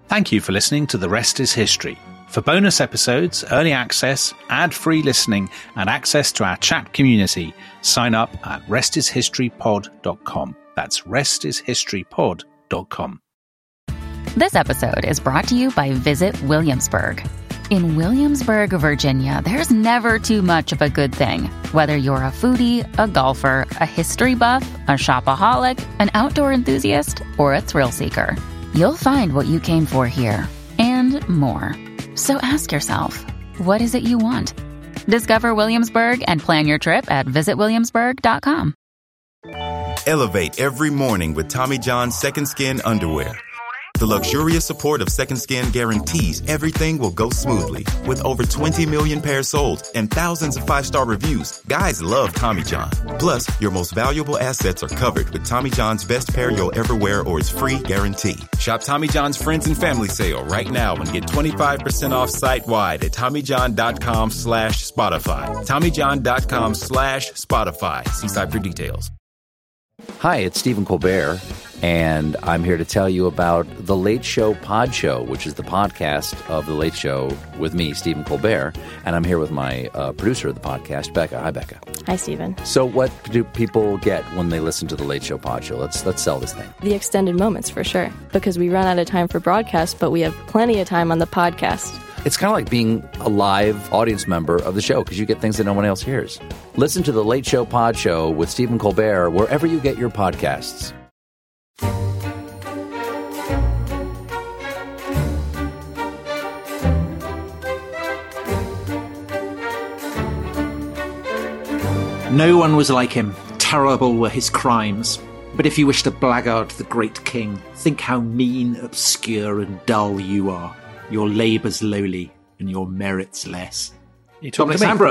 Thank you for listening to The Rest is History. For bonus episodes, early access, ad-free listening, and access to our chat community, sign up at restishistorypod.com. That's restishistorypod.com. This episode is brought to you by Visit Williamsburg. In Williamsburg, Virginia, there's never too much of a good thing. Whether you're a foodie, a golfer, a history buff, a shopaholic, an outdoor enthusiast, or a thrill seeker, you'll find what you came for here and more. So ask yourself, what is it you want? Discover Williamsburg and plan your trip at visitwilliamsburg.com. Elevate every morning with Tommy John's Second Skin underwear. The luxurious support of Second Skin guarantees everything will go smoothly. With over 20 million pairs sold and thousands of 5-star reviews, guys love Tommy John. Plus, your most valuable assets are covered with Tommy John's best pair you'll ever wear or its free guarantee. Shop Tommy John's Friends and Family Sale right now and get 25% off site-wide at TommyJohn.com/Spotify. TommyJohn.com/Spotify. See site for details. Hi, it's Stephen Colbert, and I'm here to tell you about The Late Show Pod Show, which is the podcast of The Late Show with me, Stephen Colbert, and I'm here with my producer of the podcast, Becca. Hi, Becca. Hi, Stephen. So what do people get when they listen to The Late Show Pod Show? Let's sell this thing. The extended moments, for sure, because we run out of time for broadcast, but we have plenty of time on the podcast. It's kind of like being a live audience member of the show because you get things that no one else hears. Listen to The Late Show Pod Show with Stephen Colbert wherever you get your podcasts. No one was like him. Terrible were his crimes. But if you wish to blackguard the great king, think how mean, obscure, and dull you are. Your labour's lowly, and your merit's less. You talking to me? Sandbrook.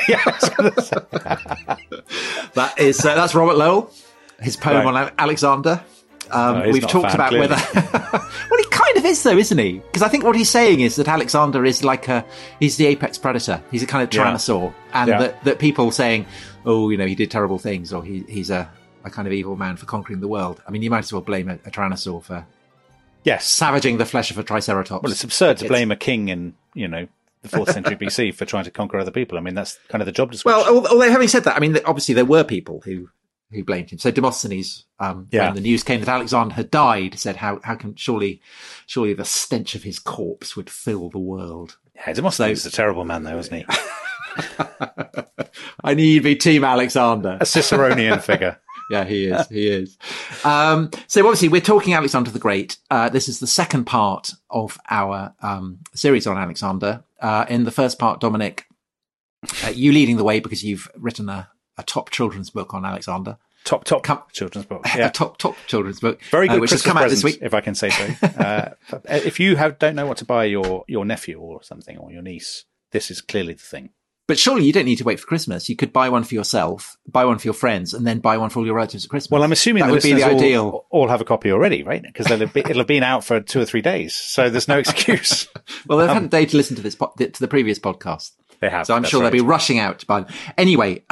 That's Robert Lowell. His poem on Alexander. We've talked about whether. Well, he kind of is, though, isn't he? Because I think what he's saying is that Alexander is he's the apex predator. He's a kind of tyrannosaur, and that people saying, "Oh, he did terrible things," or he's a kind of evil man for conquering the world. I mean, you might as well blame a tyrannosaur for. Yes. Savaging the flesh of a triceratops. Well, it's absurd to blame a king in, the 4th century BC for trying to conquer other people. I mean, that's kind of the job description. Well, although having said that, I mean, obviously there were people who blamed him. So Demosthenes, when the news came that Alexander had died, said, how can surely the stench of his corpse would fill the world. Yeah, Demosthenes is a terrible man, though, isn't he? I need be Team Alexander. A Ciceronian figure. Yeah, he is. He is. So obviously we're talking Alexander the Great. This is the second part of our series on Alexander. In the first part, Dominic, you leading the way because you've written a top children's book on Alexander. Top children's book. Yeah. A top children's book. Very good which Christmas has come out this present, week. if I can say so. If you don't know what to buy your nephew or something, or your niece, this is clearly the thing. But surely you don't need to wait for Christmas. You could buy one for yourself, buy one for your friends, and then buy one for all your relatives at Christmas. Well, I'm assuming that would be the ideal. All have a copy already, right? Because it'll have been out for 2 or 3 days, so there's no excuse. Well, they've had a day to listen to to the previous podcast. They have, so I'm sure they'll be rushing out by then. Anyway.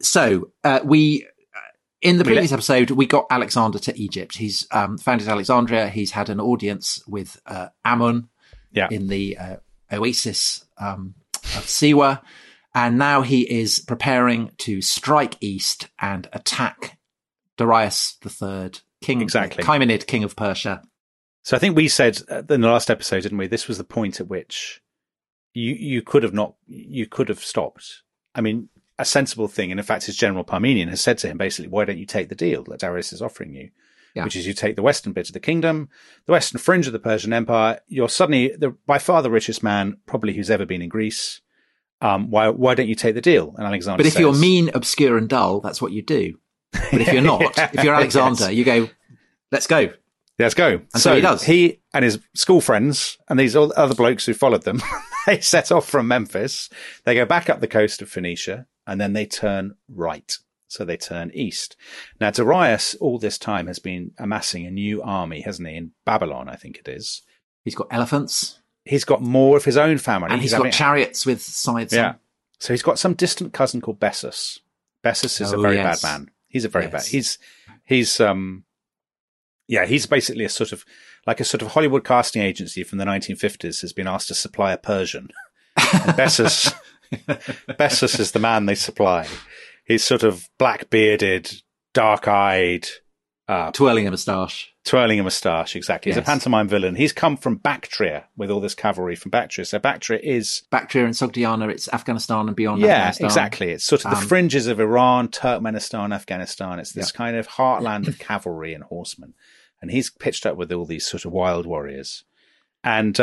We in the previous episode we got Alexander to Egypt. He's founded Alexandria. He's had an audience with Amun in the oasis of Siwa. And now he is preparing to strike east and attack Darius III, Chaimonid, king of Persia. So I think we said in the last episode, didn't we? This was the point at which you could have stopped. I mean, a sensible thing, and in fact, his general Parmenion has said to him basically, "Why don't you take the deal that Darius is offering you?" Which is you take the western bit of the kingdom, the western fringe of the Persian Empire. You're suddenly by far the richest man probably who's ever been in Greece. Why don't you take the deal? And Alexander says, if you're mean, obscure, and dull, that's what you do. But if you're not, if you're Alexander, you go, let's go. Let's go. And so he does. He and his school friends and these other blokes who followed them, they set off from Memphis. They go back up the coast of Phoenicia and then they turn right. So they turn east. Now, Darius all this time has been amassing a new army, hasn't he? In Babylon, I think it is. He's got elephants. He's got more of his own family. And he's got chariots with sides. Yeah. So he's got some distant cousin called Bessus. Bessus is a very bad man. He's a very bad. He's basically a sort of like a sort of Hollywood casting agency from the 1950s has been asked to supply a Persian. And Bessus is the man they supply. He's sort of black-bearded, dark-eyed, twirling a moustache. Exactly. He's Yes. a pantomime villain. He's come from Bactria with all this cavalry from Bactria. So Bactria is... Bactria and Sogdiana, it's Afghanistan and beyond Yeah, Afghanistan. exactly. It's sort of the fringes of Iran, Turkmenistan, Afghanistan. It's this kind of heartland of cavalry and horsemen. And he's pitched up with all these sort of wild warriors. And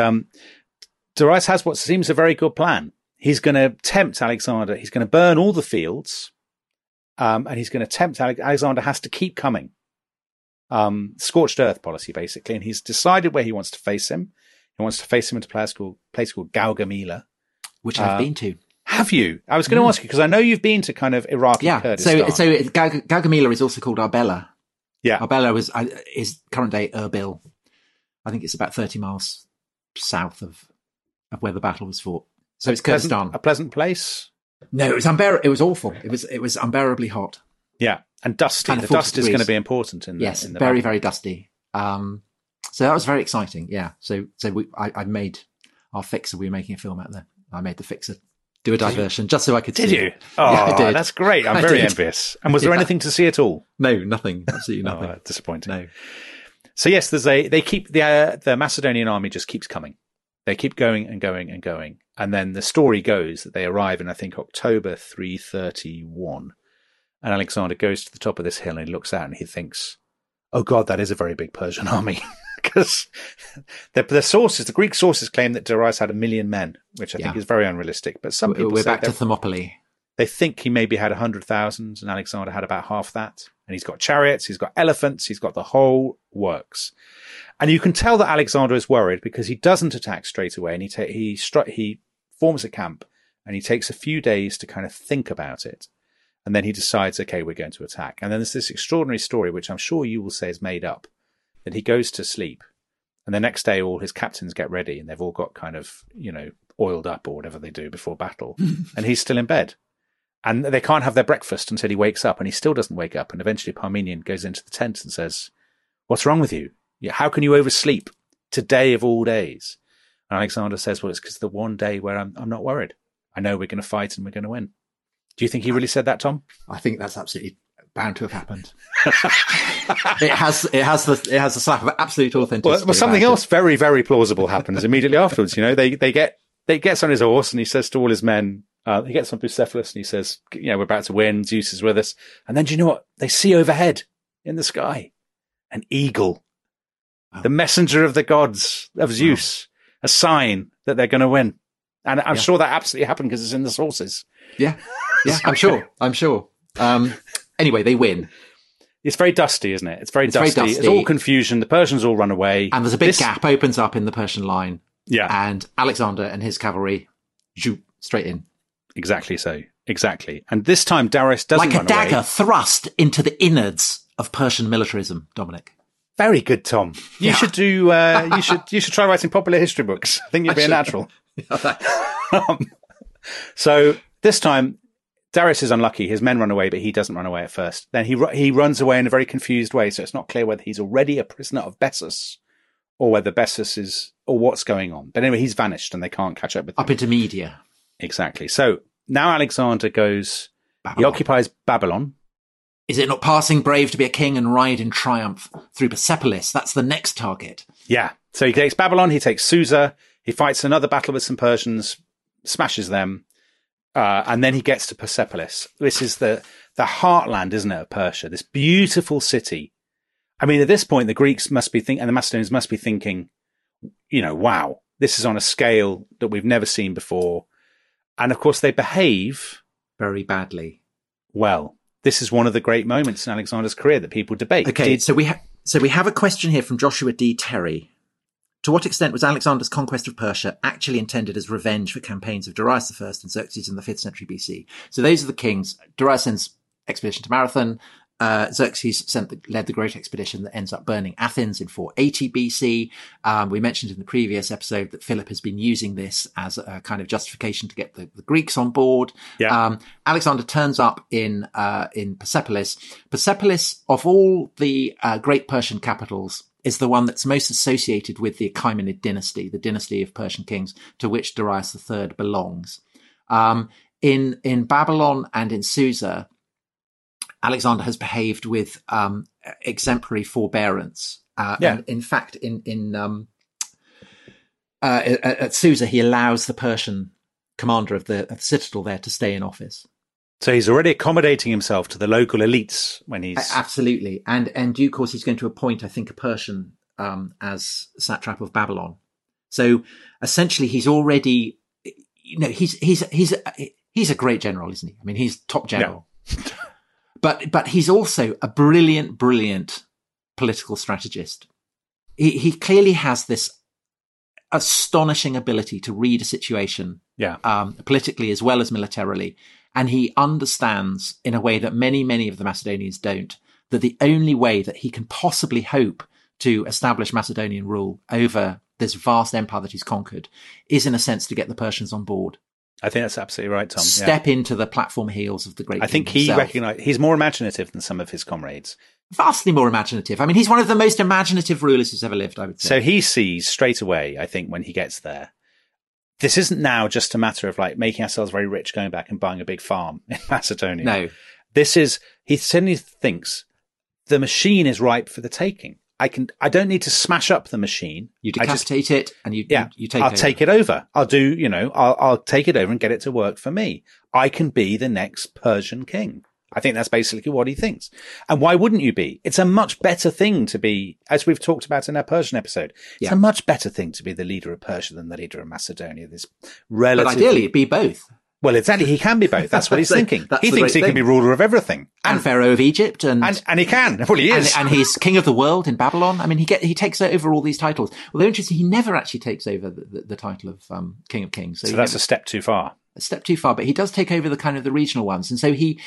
Darius has what seems a very good plan. He's going to tempt Alexander. He's going to burn all the fields. And he's going to tempt Alexander has to keep coming. Scorched earth policy, basically. And he's decided where he wants to face him. He wants to face him into a place called Gaugamela. Which I've been to. Have you? I was going to ask you, because I know you've been to kind of Iraqi Kurdistan. So Gaugamela is also called Arbela. Yeah. Arbela is current day Erbil. I think it's about 30 miles south of where the battle was fought. So it's Kurdistan. A pleasant place? No, it was unbearable. It was awful. It was unbearably hot. Yeah. And dusty. And the 40 dust is degrees. going to be important in Yes, the very, battle. very dusty. So that was very exciting. Yeah. So I made our fixer. We were making a film out there. I made the fixer do a diversion just so I could Did see you? it. Oh, Yeah, I did. that's great. I'm I very did. envious. And was there anything to see at all? No, nothing. Absolutely nothing. Oh, disappointing. No. So yes, they keep the Macedonian army just keeps coming. They keep going and going and going. And then the story goes that they arrive in, I think, October 331. And Alexander goes to the top of this hill and he looks out and he thinks, oh God, that is a very big Persian army. Because the sources, the Greek sources claim that Darius had 1 million men, which I think is very unrealistic. But some people We're say back to Thermopylae. they think he maybe had 100,000 and Alexander had about half that. And he's got chariots, he's got elephants, he's got the whole works. And you can tell that Alexander is worried because he doesn't attack straight away, and he forms a camp and he takes a few days to kind of think about it. And then he decides, okay, we're going to attack. And then there's this extraordinary story, which I'm sure you will say is made up, that he goes to sleep. And the next day, all his captains get ready and they've all got kind of, oiled up or whatever they do before battle. And he's still in bed. And they can't have their breakfast until he wakes up, and he still doesn't wake up. And eventually Parmenion goes into the tent and says, what's wrong with you? How can you oversleep today of all days? And Alexander says, well, it's because the one day where I'm not worried. I know we're going to fight and we're going to win. Do you think he really said that, Tom? I think that's absolutely bound to have happened. It has the slap of absolute authenticity. Well, something else very, very plausible happens immediately afterwards. They gets on his horse and he says to all his men, he gets on Bucephalus and he says, we're about to win. Zeus is with us. And then do you know what? They see overhead in the sky an eagle, the messenger of the gods of Zeus, a sign that they're going to win. And I'm sure that absolutely happened because it's in the sources. Yeah, I'm sure. Anyway, they win. It's very dusty, isn't it? It's very dusty. dusty. It's all confusion. The Persians all run away. And there's a big gap opens up in the Persian line. Yeah. And Alexander and his cavalry zoop straight in. Exactly so. Exactly. And this time Darius doesn't like a run dagger away. thrust into the innards of Persian militarism, Dominic. Very good, Tom. You should do. You should try writing popular history books. I think you'd be a natural. So this time, Darius is unlucky. His men run away, but he doesn't run away at first. Then he runs away in a very confused way. So it's not clear whether he's already a prisoner of Bessus or whether Bessus is or what's going on. But anyway, he's vanished and they can't catch up with him. Up into Media. Exactly. So now Alexander goes. Babylon. He occupies Babylon. Is it not passing brave to be a king and ride in triumph through Persepolis? That's the next target. Yeah. So he takes Babylon, he takes Susa, he fights another battle with some Persians, smashes them, and then he gets to Persepolis. This is the heartland, isn't it, of Persia? This beautiful city. I mean, at this point, the Greeks must be thinking, and the Macedonians must be thinking, wow, this is on a scale that we've never seen before. And of course, they behave very badly. Well, this is one of the great moments in Alexander's career that people debate. Okay, so we have a question here from Joshua D. Terry. To what extent was Alexander's conquest of Persia actually intended as revenge for campaigns of Darius I and Xerxes in the 5th century BC? So those are the kings. Darius sends expedition to Marathon. Xerxes led the great expedition that ends up burning Athens in 480 BC. We mentioned in the previous episode that Philip has been using this as a kind of justification to get the Greeks on board. Yeah. Alexander turns up in Persepolis. Persepolis, of all the great Persian capitals, is the one that's most associated with the Achaemenid dynasty, the dynasty of Persian kings to which Darius III belongs. In Babylon and in Susa, Alexander has behaved with exemplary forbearance. And in fact, at Susa, he allows the Persian commander of the citadel there to stay in office. So he's already accommodating himself to the local elites when he's... Absolutely. And in due course, he's going to appoint, I think, a Persian as satrap of Babylon. So essentially, he's already, he's a great general, isn't he? I mean, he's top general. Yeah. But he's also a brilliant political strategist. He clearly has this astonishing ability to read a situation, politically as well as militarily. And he understands in a way that many of the Macedonians don't, that the only way that he can possibly hope to establish Macedonian rule over this vast empire that he's conquered is, in a sense, to get the Persians on board. I think that's absolutely right, Tom. Step into the platform heels of the great king. I think he recognized he's more imaginative than some of his comrades. Vastly more imaginative. I mean, he's one of the most imaginative rulers who's ever lived, I would say. So he sees straight away, I think, when he gets there, this isn't now just a matter of like making ourselves very rich, going back and buying a big farm in Macedonia. No. This is, he suddenly thinks the machine is ripe for the taking. I don't need to smash up the machine. You decapitate it and you take it over. I'll take it over. I'll take it over and get it to work for me. I can be the next Persian king. I think that's basically what he thinks. And why wouldn't you be? It's a much better thing to be, as we've talked about in our Persian episode, it's a much better thing to be the leader of Persia than the leader of Macedonia. But ideally it'd be both. Well, exactly. He can be both. That's what he's thinking. He thinks he can be ruler of everything. And Pharaoh of Egypt. And he can. Well, he is. And he's king of the world in Babylon. I mean, he takes over all these titles. Well, they're interesting. He never actually takes over the title of King of Kings. So that's a step too far. A step too far, but he does take over the kind of the regional ones. And so he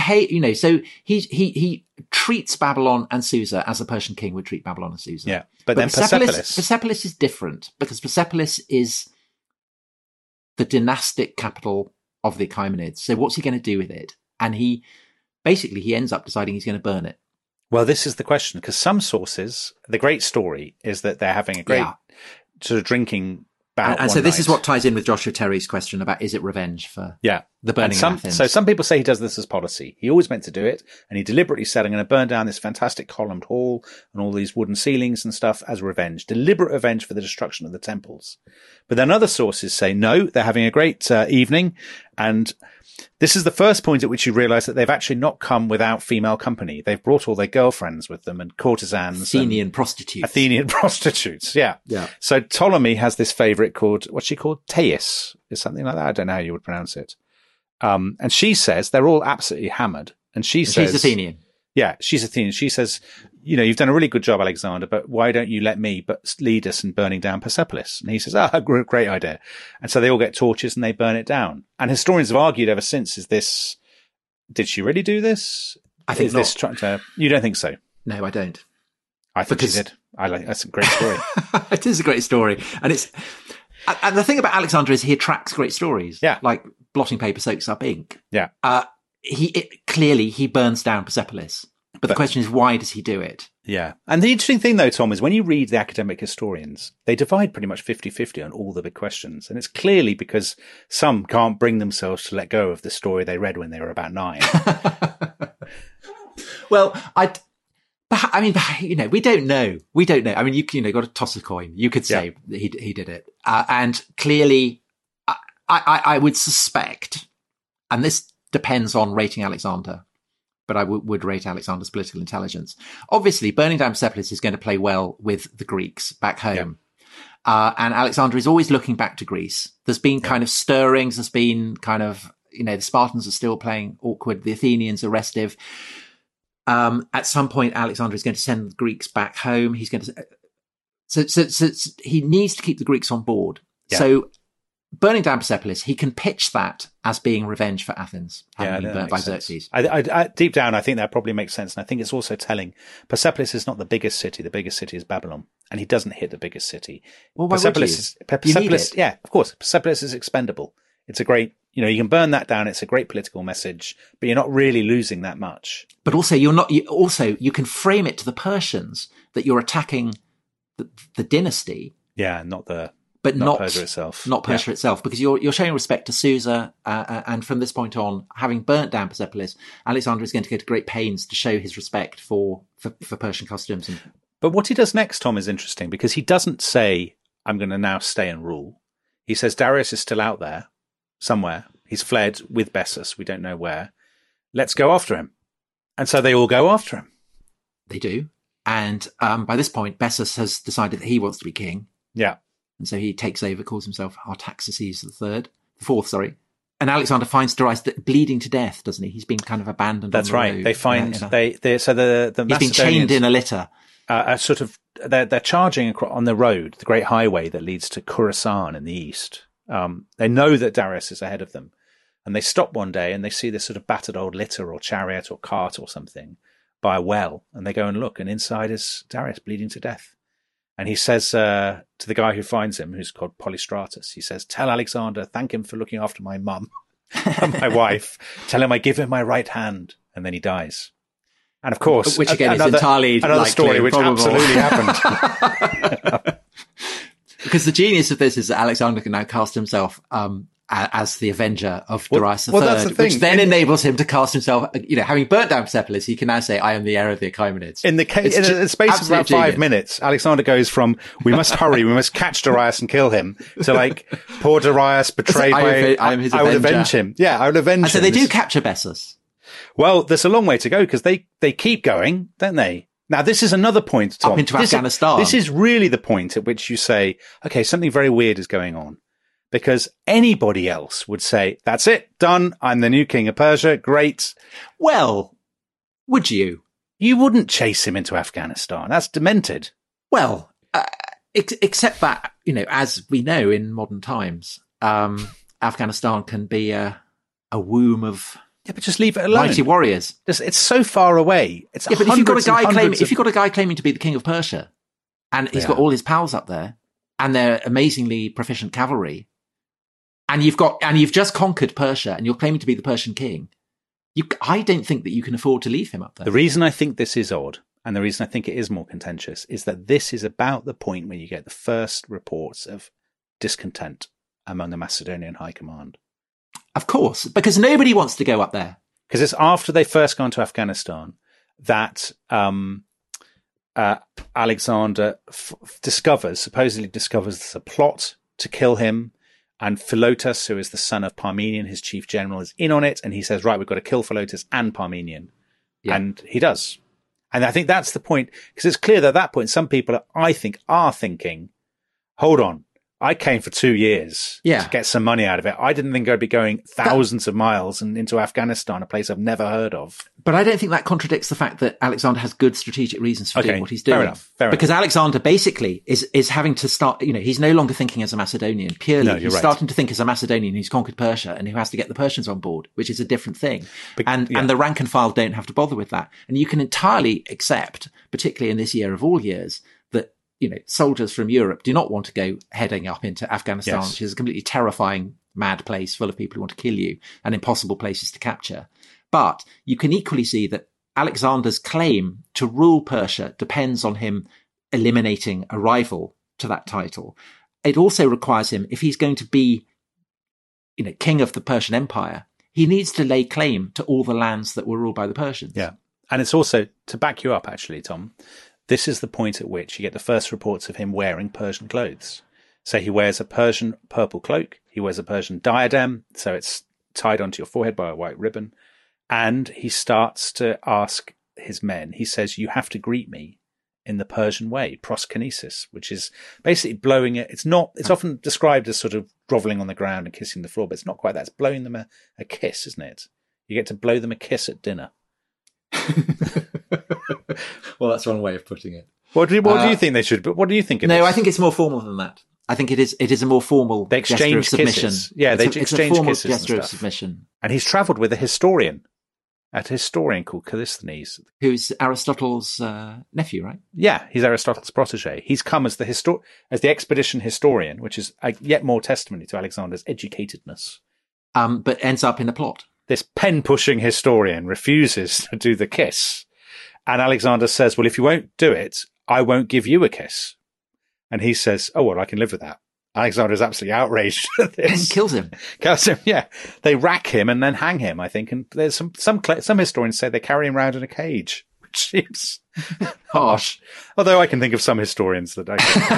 treats Babylon and Susa as a Persian king would treat Babylon and Susa. Yeah. But then Persepolis is different because Persepolis is the dynastic capital of the Achaemenids. So what's he going to do with it? And he ends up deciding he's going to burn it. Well, this is the question, because some sources, the great story is that they're having a great sort of drinking bout. And so this is what ties in with Joshua Terry's question about, is it revenge for the burning of Athens? So some people say he does this as policy. He always meant to do it, and he deliberately said, I'm going to burn down this fantastic columned hall and all these wooden ceilings and stuff as revenge, deliberate revenge for the destruction of the temples. But then other sources say, no, they're having a great evening, and this is the first point at which you realize that they've actually not come without female company. They've brought all their girlfriends with them and courtesans. Athenian prostitutes, yeah. So Ptolemy has this favorite called, what's she called? Thais, is something like that. I don't know how you would pronounce it. And she says, they're all absolutely hammered. And she's Athenian. Yeah, she's Athenian. She says, you've done a really good job, Alexander, but why don't you let me lead us in burning down Persepolis? And he says, great idea. And so they all get torches and they burn it down. And historians have argued ever since, did she really do this? I think not. You don't think so? No, I don't. I think she did. That's a great story. It is a great story. And the thing about Alexander is he attracts great stories. Yeah. Like blotting paper soaks up ink. Yeah. Clearly he burns down Persepolis. But the question is, why does he do it? Yeah. And the interesting thing, though, Tom, is when you read the academic historians, they divide pretty much 50-50 on all the big questions. And it's clearly because some can't bring themselves to let go of the story they read when they were about 9. Well, we don't know. We don't know. I mean, you got to toss a coin. You could say that he did it. And clearly, I would suspect, and this depends on rating Alexander, but I would rate Alexander's political intelligence. Obviously, burning down Persepolis is going to play well with the Greeks back home. Yeah. And Alexander is always looking back to Greece. There's been kind of stirrings. There's been kind of, the Spartans are still playing awkward. The Athenians are restive. At some point, Alexander is going to send the Greeks back home. He's going to, so he needs to keep the Greeks on board. Yeah. So burning down Persepolis, he can pitch that as being revenge for Athens having been burnt by Xerxes. I deep down, I think that probably makes sense. And I think it's also telling Persepolis is not the biggest city. The biggest city is Babylon. And he doesn't hit the biggest city. Well, why Persepolis yeah, of course. Persepolis is expendable. It's a great, you can burn that down. It's a great political message, but you're not really losing that much. But also you can frame it to the Persians that you're attacking the dynasty. Yeah, not Persia itself. Not Persia itself, because you're showing respect to Susa, and from this point on, having burnt down Persepolis, Alexander is going to go to great pains to show his respect for Persian customs. But what he does next, Tom, is interesting, because he doesn't say, I'm going to now stay and rule. He says Darius is still out there somewhere. He's fled with Bessus. We don't know where. Let's go after him. And so they all go after him. They do. And by this point, Bessus has decided that he wants to be king. Yeah. And so he takes over, calls himself Artaxerxes the fourth. And Alexander finds Darius bleeding to death, doesn't he? He's been kind of abandoned. That's on the right. road. They find so the he's been chained in a litter. They're charging on the road, the great highway that leads to Khorasan in the east. They know that Darius is ahead of them, and they stop one day and they see this sort of battered old litter or chariot or cart or something by a well, and they go and look, and inside is Darius bleeding to death. And he says to the guy who finds him, who's called Polystratus, he says, "Tell Alexander, thank him for looking after my mum and my wife. Tell him I give him my right hand." And then he dies. And of course, which again is entirely another story which probable. Absolutely happened. Because the genius of this is that Alexander can now cast himself as the avenger of Darius III, that's the thing. which then enables him to cast himself, having burnt down Persepolis, he can now say, "I am the heir of the Achaemenids." In the space of about 5 minutes, Alexander goes from, we must hurry, we must catch Darius and kill him, to like, poor Darius betrayed I am his I would avenger. avenge him. Yeah, I would avenge him. And so they do capture Bessus. Well, there's a long way to go, because they keep going, don't they? Now, this is another point, Tom. Up into Afghanistan. This is really the point at which you say, okay, something very weird is going on. Because anybody else would say, that's it, done, I'm the new king of Persia, great. Well, would you? You wouldn't chase him into Afghanistan. That's demented. Well, except that, as we know in modern times, Afghanistan can be a womb of... Yeah, but just leave it alone. Mighty warriors. It's so far away. It's but if you've got a guy claiming to be the king of Persia, and he's got all his pals up there, and they're amazingly proficient cavalry, and you've just conquered Persia, and you're claiming to be the Persian king, I don't think that you can afford to leave him up there. The reason I think this is odd, and the reason I think it is more contentious, is that this is about the point where you get the first reports of discontent among the Macedonian high command. Of course, because nobody wants to go up there. Because it's after they first gone to Afghanistan that Alexander supposedly discovers there's a plot to kill him, and Philotas, who is the son of Parmenion, his chief general, is in on it, and he says, right, we've got to kill Philotas and Parmenion. Yeah. And he does. And I think that's the point, because it's clear that at that point, some people, I think, are thinking, hold on, I came for 2 years to get some money out of it. I didn't think I'd be going thousands of miles and into Afghanistan, a place I've never heard of. But I don't think that contradicts the fact that Alexander has good strategic reasons for doing what he's doing. Fair enough. Alexander basically is having to start, he's no longer thinking as a Macedonian purely. He's starting to think as a Macedonian who's conquered Persia and who has to get the Persians on board, which is a different thing. And the rank and file don't have to bother with that. And you can entirely accept, particularly in this year of all years, that soldiers from Europe do not want to go heading up into Afghanistan, which is a completely terrifying, mad place full of people who want to kill you and impossible places to capture. But you can equally see that Alexander's claim to rule Persia depends on him eliminating a rival to that title. It also requires him, if he's going to be, king of the Persian Empire, he needs to lay claim to all the lands that were ruled by the Persians. Yeah. And it's also, to back you up, actually, Tom, this is the point at which you get the first reports of him wearing Persian clothes. So he wears a Persian purple cloak. He wears a Persian diadem. So it's tied onto your forehead by a white ribbon. And he starts to ask his men, he says, you have to greet me in the Persian way, proskinesis, which is basically blowing it. It's often described as sort of groveling on the ground and kissing the floor, but it's not quite that. It's blowing them a kiss, isn't it? You get to blow them a kiss at dinner. Well, that's one way of putting it. What do you think they should? But what do you think? I think it's more formal than that. I think it is a more formal gesture of submission. Kisses. Yeah, it's exchange a formal kisses gesture and of submission. And he's travelled with a historian called Callisthenes, who's Aristotle's nephew, right? Yeah, he's Aristotle's protege. He's come as the expedition historian, which is yet more testimony to Alexander's educatedness. But ends up in a plot. This pen-pushing historian refuses to do the kiss. And Alexander says, well, if you won't do it, I won't give you a kiss. And he says, "Oh, well, I can live with that." Alexander is absolutely outraged at this. And kills him. Kills him, yeah. They rack him and then hang him, I think. And there's some historians say they carry him around in a cage, which seems harsh. Although I can think of some historians that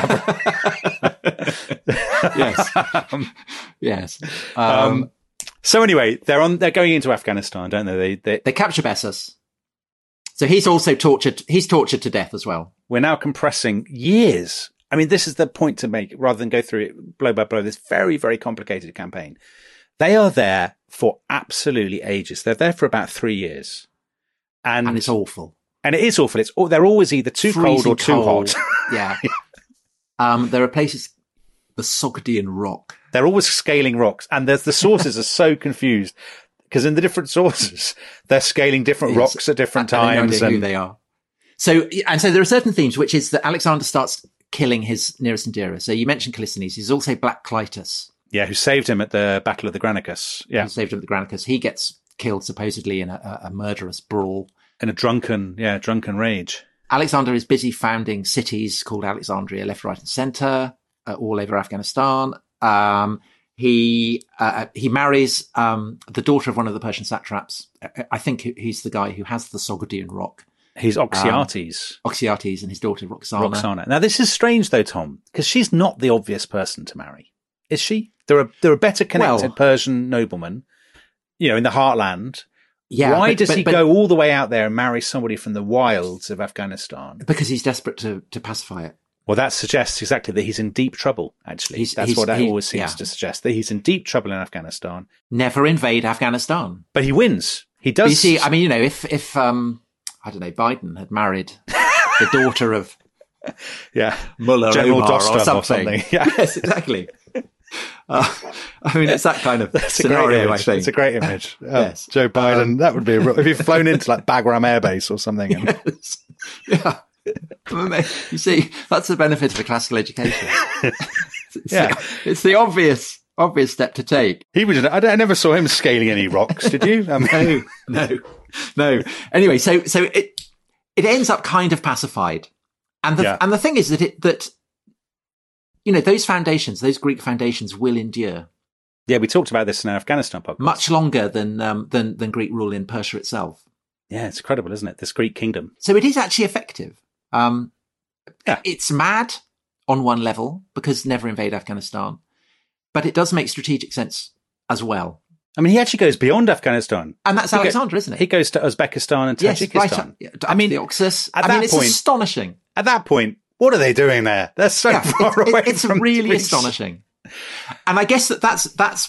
I Yes. So anyway, they're going into Afghanistan, don't they? They capture Bessus. So he's also tortured. He's tortured to death as well. We're now compressing years. I mean, this is the point to make, rather than go through it blow by blow, this very, very complicated campaign. They are there for absolutely ages. They're there for about 3 years. And it's awful. And it is awful. They're always either too cold or too hot. Yeah. There are places, the Sogdian Rock. They're always scaling rocks. And the sources are so confused because in the different sources, they're scaling different rocks at different times. I don't know who they are. So there are certain themes, which is that Alexander starts killing his nearest and dearest. So you mentioned Callisthenes. He's also Black Clitus. Yeah, who saved him at the Battle of the Granicus. Yeah. Who saved him at the Granicus. He gets killed supposedly in a murderous brawl. In a drunken rage. Alexander is busy founding cities called Alexandria left, right and centre all over Afghanistan. He marries the daughter of one of the Persian satraps. I think he's the guy who has the Sogdian Rock. He's Oxyates. Oxyates and his daughter Roxana. Now this is strange though, Tom, because she's not the obvious person to marry, is she? There are better connected Persian noblemen, in the heartland. Yeah. Why does he go all the way out there and marry somebody from the wilds of Afghanistan? Because he's desperate to pacify it. Well, that suggests exactly that he's in deep trouble, actually. That's what it always seems to suggest, that he's in deep trouble in Afghanistan. Never invade Afghanistan. But he wins. He does. But you see, I mean, if I don't know, Biden had married the daughter of Mullah General Omar Dostum or something. Yeah. Yes, exactly. I mean, it's that kind of scenario, I think. It's a great image. Yes. Joe Biden, that would be if you've flown into like Bagram Air Base or something. Yes. Yeah. You see, that's the benefit of a classical education. It's the obvious step to take. I never saw him scaling any rocks, did you? No. Anyway, so it ends up kind of pacified. And the thing is that those foundations, those Greek foundations will endure. Yeah, we talked about this in our Afghanistan podcast. Much longer than Greek rule in Persia itself. Yeah, it's incredible, isn't it? This Greek kingdom. So it is actually effective. It's mad on one level because never invade Afghanistan, but it does make strategic sense as well. I mean, he actually goes beyond Afghanistan. And that's Alexander, isn't it? He goes to Uzbekistan and Tajikistan. Yes, right the Oxus. It's astonishing. At that point, what are they doing there? They're so far away it's from really astonishing. And I guess that's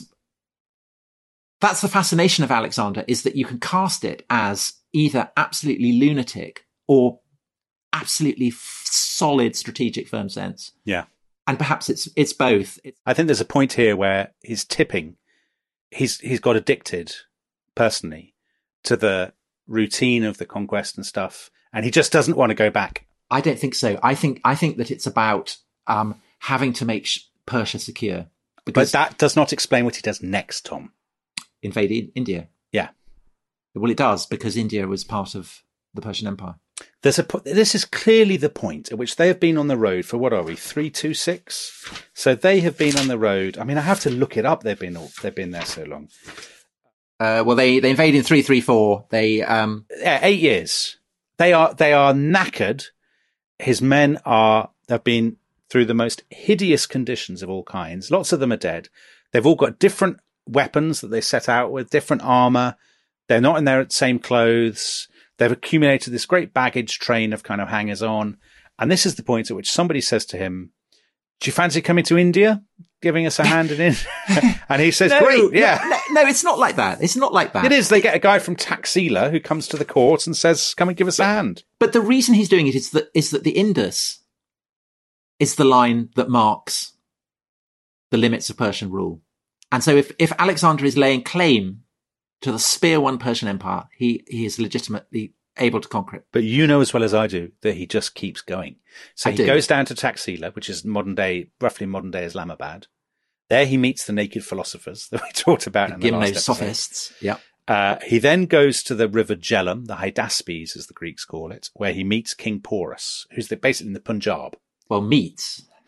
the fascination of Alexander, is that you can cast it as either absolutely lunatic or absolutely solid strategic firm sense. Yeah. And perhaps it's both. I think there's a point here where he's tipping. He's got addicted personally to the routine of the conquest and stuff, and he just doesn't want to go back. I don't think so. I think that it's about having to make Persia secure. But that does not explain what he does next, Tom. Invade India. Yeah. Well, it does, because India was part of the Persian Empire. This is clearly the point at which they have been on the road for, what are we, 326? So they have been on the road. I mean, I have to look it up. They've been there so long. Well, they invade in 334. 8 years. They are knackered. His men have been through the most hideous conditions of all kinds. Lots of them are dead. They've all got different weapons that they set out with, different armor. They're not in their same clothes. They've accumulated this great baggage train of kind of hangers on. And this is the point at which somebody says to him, "Do you fancy coming to India, giving us a hand in India?" And he says, "Great, yeah." No, it's not like that. It's not like that. It is. They get a guy from Taxila who comes to the court and says, "Come and give us a hand." But the reason he's doing it is that the Indus is the line that marks the limits of Persian rule. And so if Alexander is laying claim to the spear-won Persian Empire, he is legitimately able to conquer it. But you know as well as I do that he just keeps going. So he goes down to Taxila, which is roughly modern day Islamabad. There he meets the naked philosophers that we talked about in the last episode. Sophists. Yeah. He then goes to the river Jhelum, the Hydaspes, as the Greeks call it, where he meets King Porus, who's basically in the Punjab. Well, meets.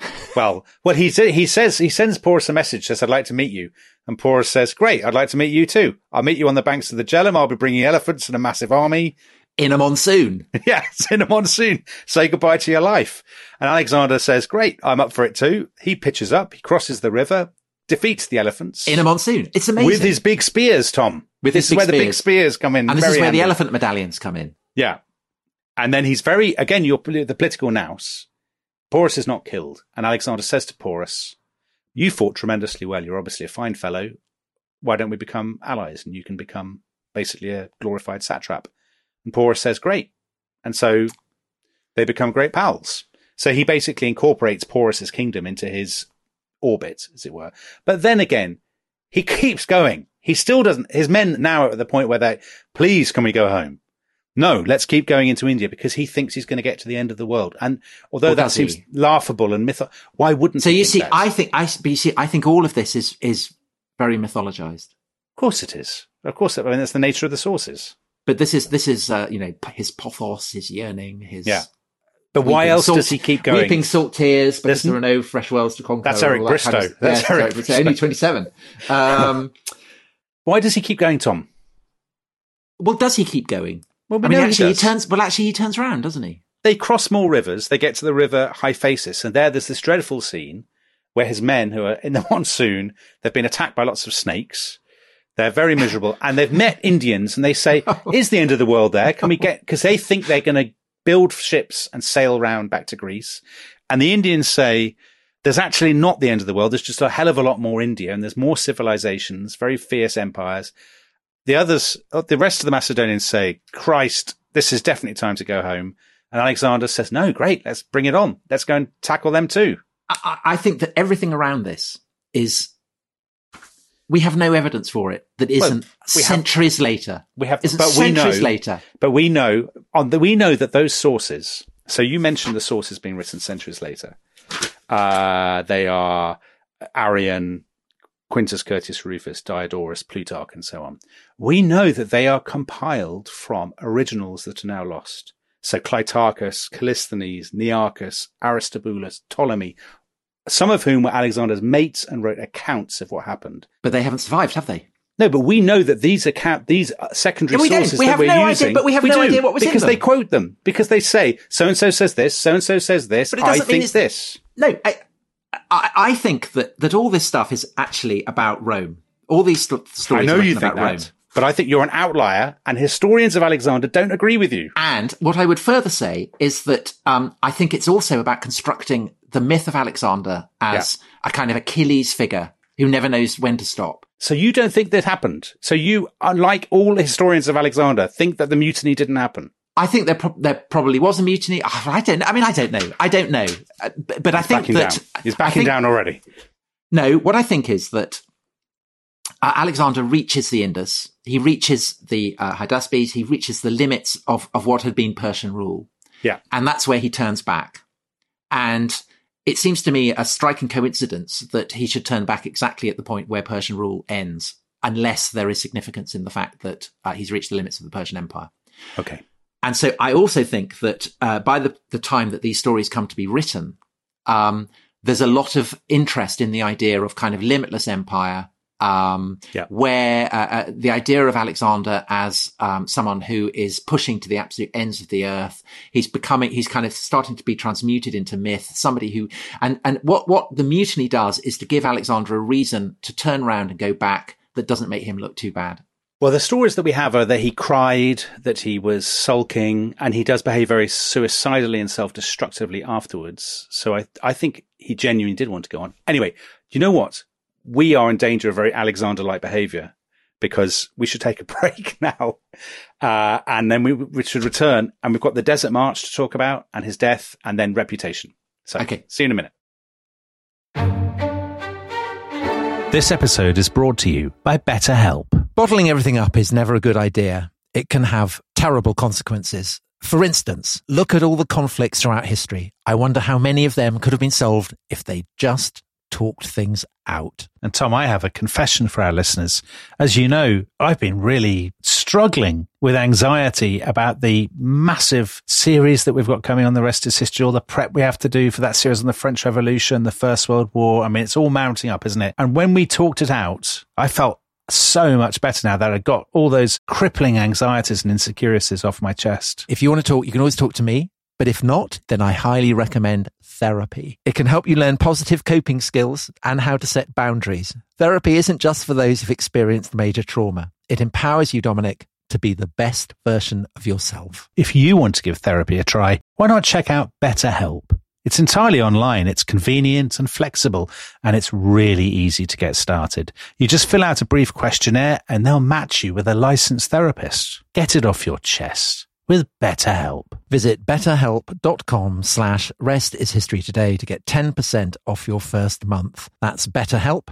Well, he sends Porus a message, says, I'd like to meet you. And Porus says, great, I'd like to meet you too. I'll meet you on the banks of the Jhelum. I'll be bringing elephants and a massive army. In a monsoon. Yes, in a monsoon. Say goodbye to your life. And Alexander says, great, I'm up for it too. He pitches up, he crosses the river, defeats the elephants. In a monsoon. It's amazing. With his big spears, Tom. This is where the big spears come in. And this is where the elephant medallions come in. Yeah. And then he's the political nous. Porus is not killed. And Alexander says to Porus, you fought tremendously well. You're obviously a fine fellow. Why don't we become allies? And you can become basically a glorified satrap. And Porus says, great. And so they become great pals. So he basically incorporates Porus's kingdom into his orbit, as it were. But then again, he keeps going. He still doesn't. His men now are at the point where please, can we go home? No, let's keep going into India, because he thinks he's going to get to the end of the world. And although that seems laughable and why wouldn't? So he you see, that? I think all of this is very mythologized. Of course it is. Of course, I mean that's the nature of the sources. But this is his pathos, his yearning, his But why else does he keep going? Weeping salt tears because there are no fresh worlds to conquer. That's Eric Bristow. Kind of, that's Eric Bristow. Only 27. Why does he keep going, Tom? Well, does he keep going? Well, he turns around, doesn't he? They cross more rivers. They get to the river Hyphasis, and there's this dreadful scene where his men, who are in the monsoon, they've been attacked by lots of snakes. They're very miserable, and they've met Indians, and they say, is the end of the world there? Can we get, because they think they're going to build ships and sail round back to Greece. And the Indians say, there's actually not the end of the world. There's just a hell of a lot more India, and there's more civilizations, very fierce empires. The rest of the Macedonians say, Christ, this is definitely time to go home. And Alexander says, no, great, let's bring it on. Let's go and tackle them too. I think that everything around this is, we have no evidence for it that isn't centuries later. We know that those sources, so you mentioned the sources being written centuries later. They are Arrian, Quintus Curtius Rufus, Diodorus, Plutarch, and so on. We know that they are compiled from originals that are now lost. So Clitarchus, Callisthenes, Nearchus, Aristobulus, Ptolemy, some of whom were Alexander's mates and wrote accounts of what happened. But they haven't survived, have they? No, but we know that these secondary sources that we're using, but we have no idea what was in them. Because they quote them, because they say, so-and-so says this, so-and-so says this, I think this. No, I think that all this stuff is actually about Rome. All these stories I know are you think about Rome. That, but I think you're an outlier, and historians of Alexander don't agree with you. And what I would further say is that I think it's also about constructing the myth of Alexander as a kind of Achilles figure who never knows when to stop. So you don't think that happened? So you, unlike all historians of Alexander, think that the mutiny didn't happen? I think there probably was a mutiny. I don't know. But I think that he's backing down already. No, what I think is that Alexander reaches the Indus. He reaches the Hydaspes. He reaches the limits of what had been Persian rule. Yeah. And that's where he turns back. And it seems to me a striking coincidence that he should turn back exactly at the point where Persian rule ends, unless there is significance in the fact that he's reached the limits of the Persian Empire. Okay. And so I also think that by the time that these stories come to be written, there's a lot of interest in the idea of kind of limitless empire, where the idea of Alexander as someone who is pushing to the absolute ends of the earth, he's kind of starting to be transmuted into myth, somebody who, and what the mutiny does is to give Alexander a reason to turn around and go back that doesn't make him look too bad. Well, the stories that we have are that he cried, that he was sulking, and he does behave very suicidally and self-destructively afterwards. So I think he genuinely did want to go on. Anyway, you know what? We are in danger of very Alexander-like behavior because we should take a break now. And then we should return, and we've got the Desert March to talk about and his death and then reputation. So see you in a minute. This episode is brought to you by BetterHelp. Bottling everything up is never a good idea. It can have terrible consequences. For instance, look at all the conflicts throughout history. I wonder how many of them could have been solved if they just talked things out. And Tom, I have a confession for our listeners. As you know, I've been really struggling with anxiety about the massive series that we've got coming on The Rest is History, all the prep we have to do for that series on the French Revolution, the First World War. I mean, it's all mounting up, isn't it? And when we talked it out, I felt so much better now that I got all those crippling anxieties and insecurities off my chest. If you want to talk, you can always talk to me. But if not, then I highly recommend therapy. It can help you learn positive coping skills and how to set boundaries. Therapy isn't just for those who've experienced major trauma. It empowers you, Dominic, to be the best version of yourself. If you want to give therapy a try, why not check out BetterHelp? It's entirely online, it's convenient and flexible, and it's really easy to get started. You just fill out a brief questionnaire and they'll match you with a licensed therapist. Get it off your chest with BetterHelp. Visit betterhelp.com/restishistory today to get 10% off your first month. That's BetterHelp,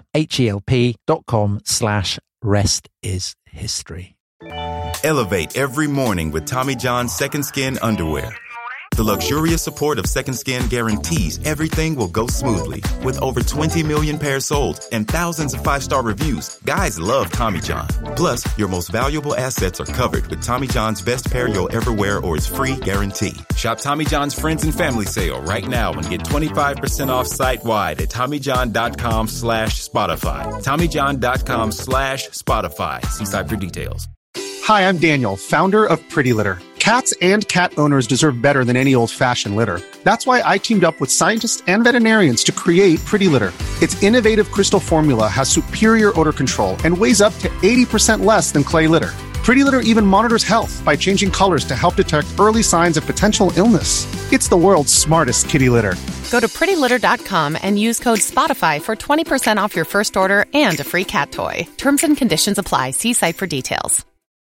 HELP.com/restishistory. Elevate every morning with Tommy John's Second Skin underwear. The luxurious support of Second Skin guarantees everything will go smoothly. With over 20 million pairs sold and thousands of 5-star reviews, guys love Tommy John. Plus, your most valuable assets are covered with Tommy John's best pair you'll ever wear or its free guarantee. Shop Tommy John's Friends and Family Sale right now and get 25% off site-wide at TommyJohn.com/Spotify. TommyJohn.com/Spotify. See site for details. Hi, I'm Daniel, founder of Pretty Litter. Cats and cat owners deserve better than any old-fashioned litter. That's why I teamed up with scientists and veterinarians to create Pretty Litter. Its innovative crystal formula has superior odor control and weighs up to 80% less than clay litter. Pretty Litter even monitors health by changing colors to help detect early signs of potential illness. It's the world's smartest kitty litter. Go to prettylitter.com and use code SPOTIFY for 20% off your first order and a free cat toy. Terms and conditions apply. See site for details.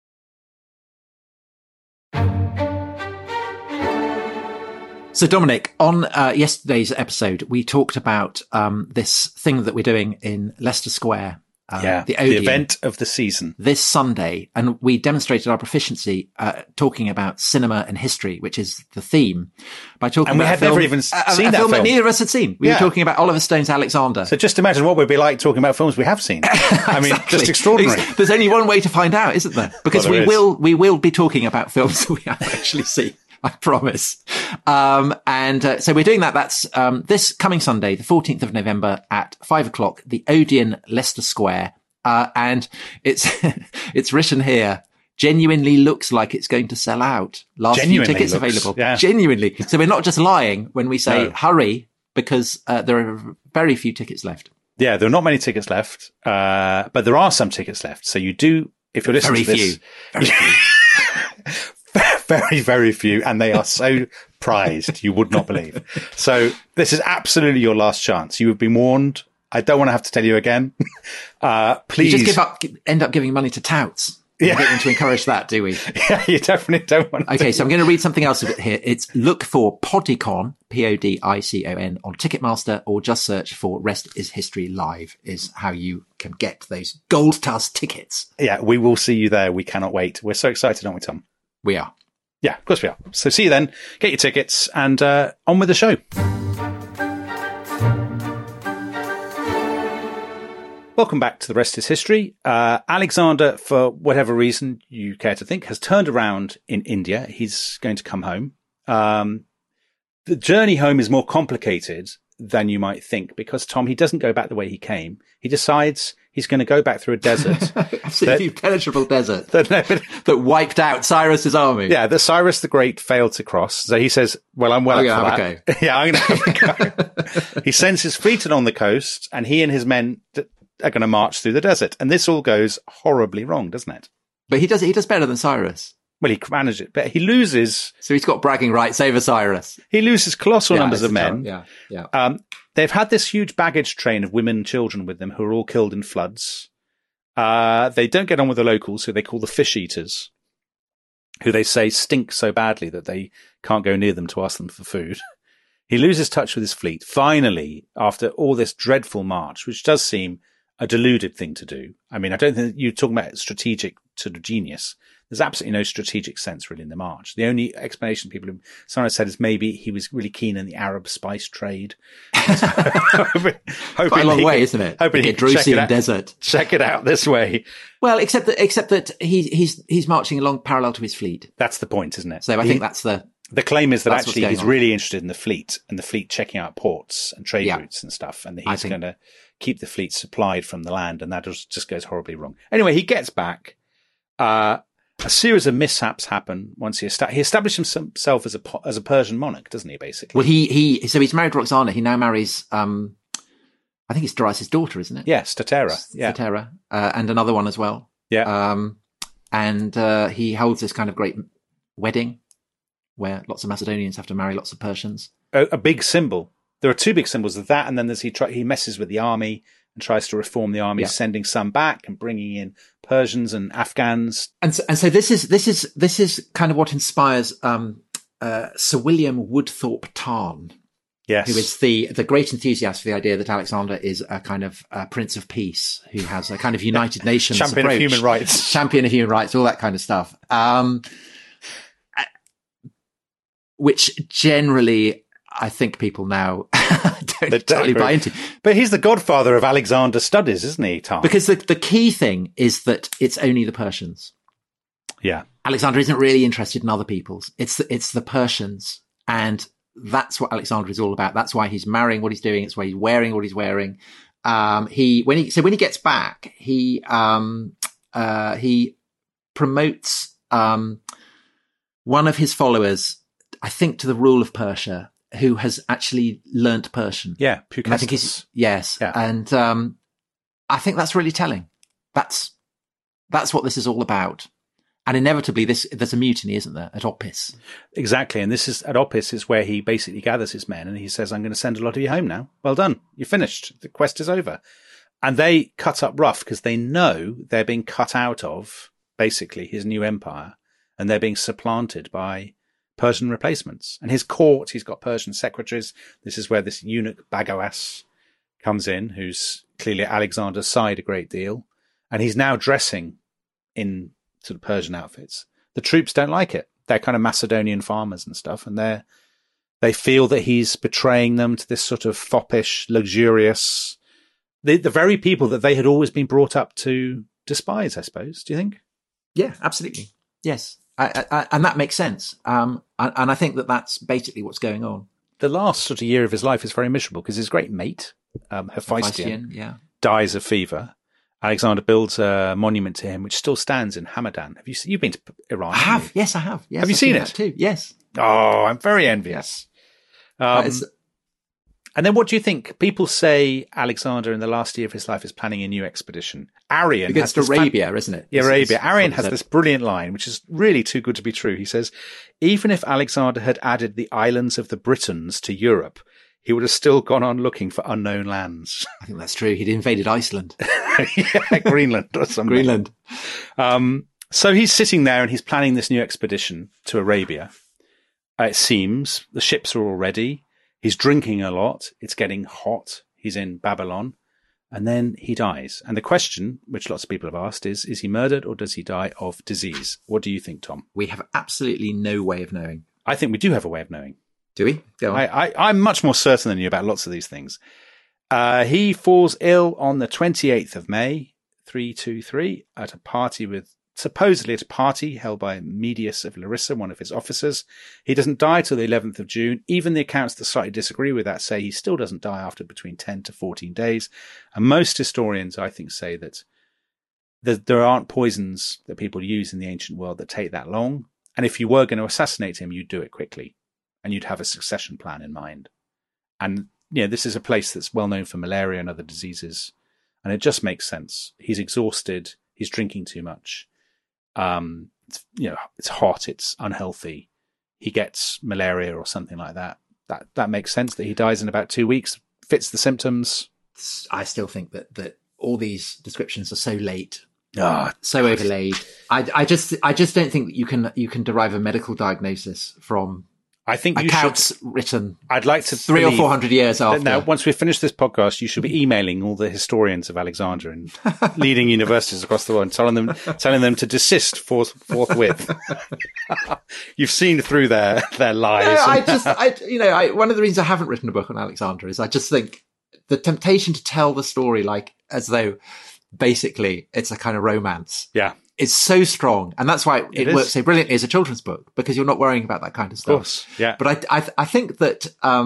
So, Dominic, on yesterday's episode, we talked about this thing that we're doing in Leicester Square. The event of the season. This Sunday. And we demonstrated our proficiency talking about cinema and history, which is the theme, by talking about we had never even seen that film that film. neither of us had seen. We were talking about Oliver Stone's Alexander. So just imagine what we'd be like talking about films we have seen. I mean, just extraordinary. There's only one way to find out, isn't there? Because we will be talking about films that we have actually seen. I promise. So we're doing that. That's this coming Sunday, the 14th of November at 5:00, the Odeon, Leicester Square. And it's written here, genuinely looks like it's going to sell out. Last few tickets available. Yeah. Genuinely. So we're not just lying when we say hurry, because there are very few tickets left. Yeah, there are not many tickets left, but there are some tickets left. So you do, if you're listening to this. Very few. Very, very few, and they are so prized, you would not believe. So this is absolutely your last chance. You have been warned. I don't want to have to tell you again. Please. You just end up giving money to touts. Yeah. We don't want to encourage that, do we? Yeah, you definitely don't want to. Okay, so I'm going to read something else here. It's look for Podicon, Podicon, on Ticketmaster, or just search for Rest is History Live is how you can get those Gold Tusk tickets. Yeah, we will see you there. We cannot wait. We're so excited, aren't we, Tom? We are. Yeah, of course we are. So see you then. Get your tickets and on with the show. Welcome back to The Rest is History. Alexander, for whatever reason you care to think, has turned around in India. He's going to come home. The journey home is more complicated than you might think because, Tom, he doesn't go back the way he came. He decides he's going to go back through a desert. Absolutely impenetrable desert that wiped out Cyrus's army. Yeah, that Cyrus the Great failed to cross. So he says, well, I'm well up for that. Yeah, I'm going to have a go. He sends his fleet along the coast and he and his men are going to march through the desert. And this all goes horribly wrong, doesn't it? But he does better than Cyrus. Well, he managed it, but he loses. So he's got bragging rights over Cyrus. He loses colossal numbers of men. Yeah. They've had this huge baggage train of women and children with them who are all killed in floods. They don't get on with the locals, who they call the fish eaters, who they say stink so badly that they can't go near them to ask them for food. He loses touch with his fleet. Finally, after all this dreadful march, which does seem a deluded thing to do. I mean, I don't think you're talking about strategic sort of genius. There's absolutely no strategic sense really in the march. The only explanation someone has said is maybe he was really keen in the Arab spice trade. Quite a long way, isn't it? Hoping the Drusian desert. Check it out this way. Well, except that he's marching along parallel to his fleet. That's the point, isn't it? So I think that's the claim is that that's actually he's really interested in the fleet and the fleet checking out ports and trade routes and stuff. And he's going to keep the fleet supplied from the land. And that just goes horribly wrong. Anyway, he gets back. A series of mishaps happen once he established himself as a Persian monarch, doesn't he? Basically, well, so he's married Roxana. He now marries, I think it's Darius' daughter, isn't it? Yes, Statera. Yeah, Statera, and another one as well. Yeah, and he holds this kind of great wedding where lots of Macedonians have to marry lots of Persians. A big symbol. There are two big symbols of that, and then there's he messes with the army and tries to reform the army, sending some back and bringing in Persians and Afghans. And so this is kind of what inspires Sir William Woodthorpe Tarn, yes, who is the great enthusiast for the idea that Alexander is a kind of Prince of Peace, who has a kind of United Nations champion approach, of human rights, all that kind of stuff, which generally I think people now don't entirely buy into. But he's the godfather of Alexander studies, isn't he, Tom? Because the key thing is that it's only the Persians. Yeah. Alexander isn't really interested in other peoples. It's the Persians. And that's what Alexander is all about. That's why he's marrying what he's doing. It's why he's wearing what he's wearing. When he gets back, he promotes one of his followers, I think, to the rule of Persia, who has actually learnt Persian. Yeah, I think yes. Yeah. And I think that's really telling. That's what this is all about. And inevitably, there's a mutiny, isn't there, at Opis? Exactly. And this is at Opis is where he basically gathers his men and he says, I'm going to send a lot of you home now. Well done. You're finished. The quest is over. And they cut up rough because they know they're being cut out of basically his new empire and they're being supplanted by Persian replacements. And his court, he's got Persian secretaries. This is where this eunuch Bagawas comes in, who's clearly at Alexander's side a great deal. And he's now dressing in sort of Persian outfits. The troops don't like it. They're kind of Macedonian farmers and stuff. And they feel that he's betraying them to this sort of foppish, luxurious, the very people that they had always been brought up to despise, I suppose. Do you think? Yeah, absolutely. Yes. And that makes sense. And I think that's basically what's going on. The last sort of year of his life is very miserable because his great mate, Hephaestion, dies of fever. Alexander builds a monument to him, which still stands in Hamadan. You've been to Iran? I have. Yes, I have. Yes, have you seen it too? Yes. Oh, I'm very envious. And then what do you think? People say Alexander in the last year of his life is planning a new expedition. Arrian against Arabia, isn't it? Yeah, Arabia. Arrian has this brilliant line, which is really too good to be true. He says, even if Alexander had added the islands of the Britons to Europe, he would have still gone on looking for unknown lands. I think that's true. He'd invaded Iceland. Yeah, Greenland or something. Greenland. So he's sitting there and he's planning this new expedition to Arabia. It seems the ships are all ready. He's drinking a lot. It's getting hot. He's in Babylon. And then he dies. And the question, which lots of people have asked, is he murdered or does he die of disease? What do you think, Tom? We have absolutely no way of knowing. I think we do have a way of knowing. Do we? Go on. I'm much more certain than you about lots of these things. He falls ill on the 28th of May, 323, at a party held by Medius of Larissa, one of his officers. He doesn't die till the 11th of June. Even the accounts that slightly disagree with that say he still doesn't die after between 10 to 14 days. And most historians, I think, say that there aren't poisons that people use in the ancient world that take that long. And if you were going to assassinate him, you'd do it quickly and you'd have a succession plan in mind. And, this is a place that's well known for malaria and other diseases. And it just makes sense. He's exhausted. He's drinking too much. It's hot, it's unhealthy. He gets malaria or something like that. That makes sense that he dies in about 2 weeks, fits the symptoms. I still think that all these descriptions are so late, so overlaid. I just don't think that you can derive a medical diagnosis from I think you accounts written. I'd like to 300 or 400 years after. Now, once we finish this podcast, you should be emailing all the historians of Alexander and leading universities across the world, and telling them to desist forthwith. You've seen through their lies. No, one of the reasons I haven't written a book on Alexander is I just think the temptation to tell the story like as though basically it's a kind of romance. Yeah. It's so strong, and that's why it works so brilliantly as a children's book, because you're not worrying about that kind of stuff. Of course, yeah. But I think that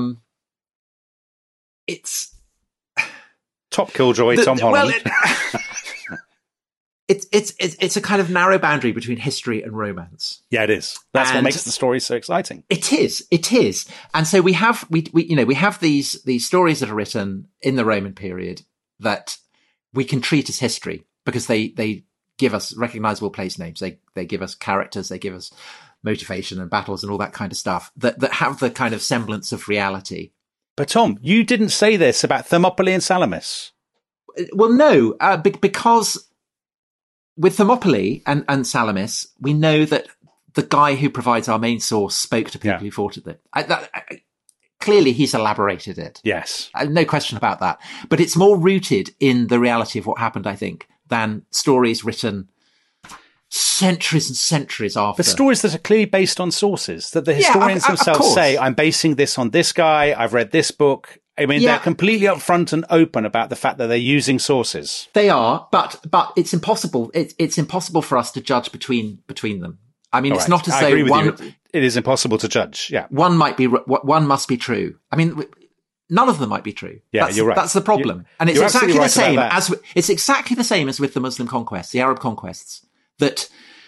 it's top Killjoy, Tom Holland. Well, it's a kind of narrow boundary between history and romance. Yeah, it is. That's what makes the story so exciting. It is. And so we have these stories that are written in the Roman period that we can treat as history because they give us recognizable place names. They give us characters. They give us motivation and battles and all that kind of stuff that have the kind of semblance of reality. But Tom, you didn't say this about Thermopylae and Salamis. Well, no, because with Thermopylae and Salamis, we know that the guy who provides our main source spoke to people who fought at it. Clearly, he's elaborated it. Yes. No question about that. But it's more rooted in the reality of what happened, I think, than stories written centuries and centuries after. But stories that are clearly based on sources, that the historians themselves say, I'm basing this on this guy, I've read this book. I mean, they're completely upfront and open about the fact that they're using sources. They are, but it's impossible. It's impossible for us to judge between them. I mean, it's not as though it is impossible to judge. Yeah. One must be true. I mean, none of them might be true. Yeah, you're right. That's the problem. And it's exactly the same it's exactly the same as with the Muslim conquests, the Arab conquests, that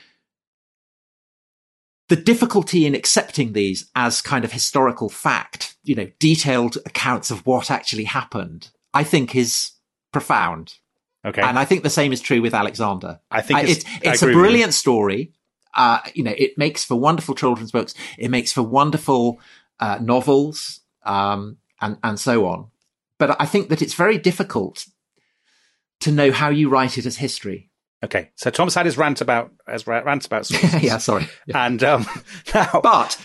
the difficulty in accepting these as kind of historical fact, detailed accounts of what actually happened, I think is profound. Okay. And I think the same is true with Alexander. I think it's a brilliant story. It makes for wonderful children's books. It makes for wonderful novels, and so on. But I think that it's very difficult to know how you write it as history. Okay, so Tom's had his rant about sources. Yeah, sorry. Yeah. And now, but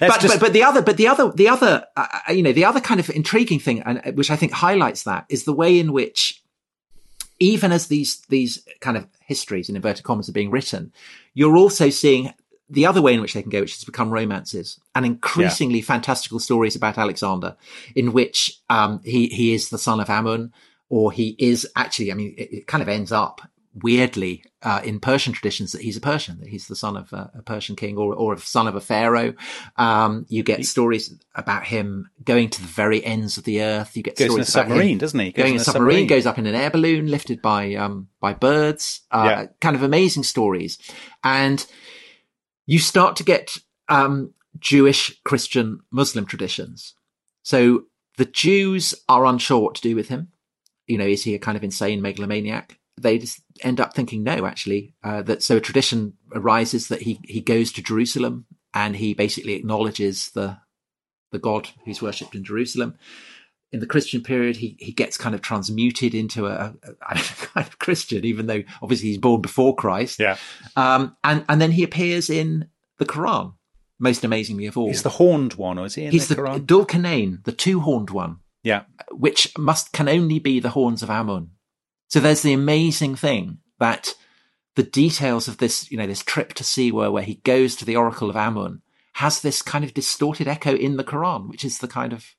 the other kind of intriguing thing, and which I think highlights that, is the way in which, even as these kind of histories in inverted commas are being written, you're also seeing the other way in which they can go, which has become romances and increasingly fantastical stories about Alexander, in which he is the son of Amun, or he is actually, I mean, it kind of ends up weirdly in Persian traditions that he's a Persian, that he's the son of a Persian king or a son of a pharaoh. You get stories about him going to the very ends of the earth. You get goes stories in a about submarine, him doesn't he? Going in a submarine, goes up in an air balloon, lifted by birds. Kind of amazing stories, and you start to get Jewish, Christian, Muslim traditions. So the Jews are unsure what to do with him. Is he a kind of insane megalomaniac? They just end up thinking, no, actually, so a tradition arises that he goes to Jerusalem and he basically acknowledges the God who's worshipped in Jerusalem. In the Christian period, he gets kind of transmuted into a kind of Christian, even though obviously he's born before Christ. Yeah. And then he appears in the Quran, most amazingly of all. He's the horned one, or is he in the Quran? He's the Dhul Qarnayn, the two-horned one. Yeah. Which can only be the horns of Amun. So there's the amazing thing that the details of this, this trip to Siwa where he goes to the Oracle of Amun has this kind of distorted echo in the Quran, which is the kind of,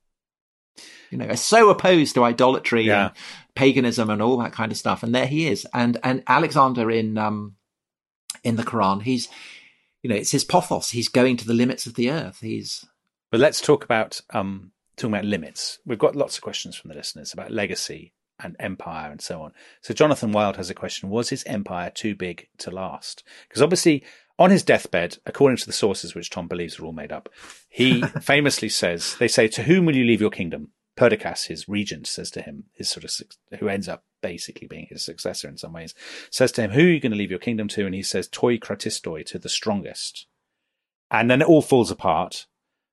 so opposed to idolatry and paganism and all that kind of stuff. And there he is. And Alexander in the Quran, he's, it's his pothos. He's going to the limits of the earth. But let's talk about limits. We've got lots of questions from the listeners about legacy and empire and so on. So Jonathan Wilde has a question. Was his empire too big to last? Because obviously on his deathbed, according to the sources, which Tom believes are all made up, he famously says, they say, to whom will you leave your kingdom? Perdiccas, his regent, says to him, who ends up basically being his successor in some ways, says to him, who are you going to leave your kingdom to? And he says, toi kratistoi, to the strongest. And then it all falls apart.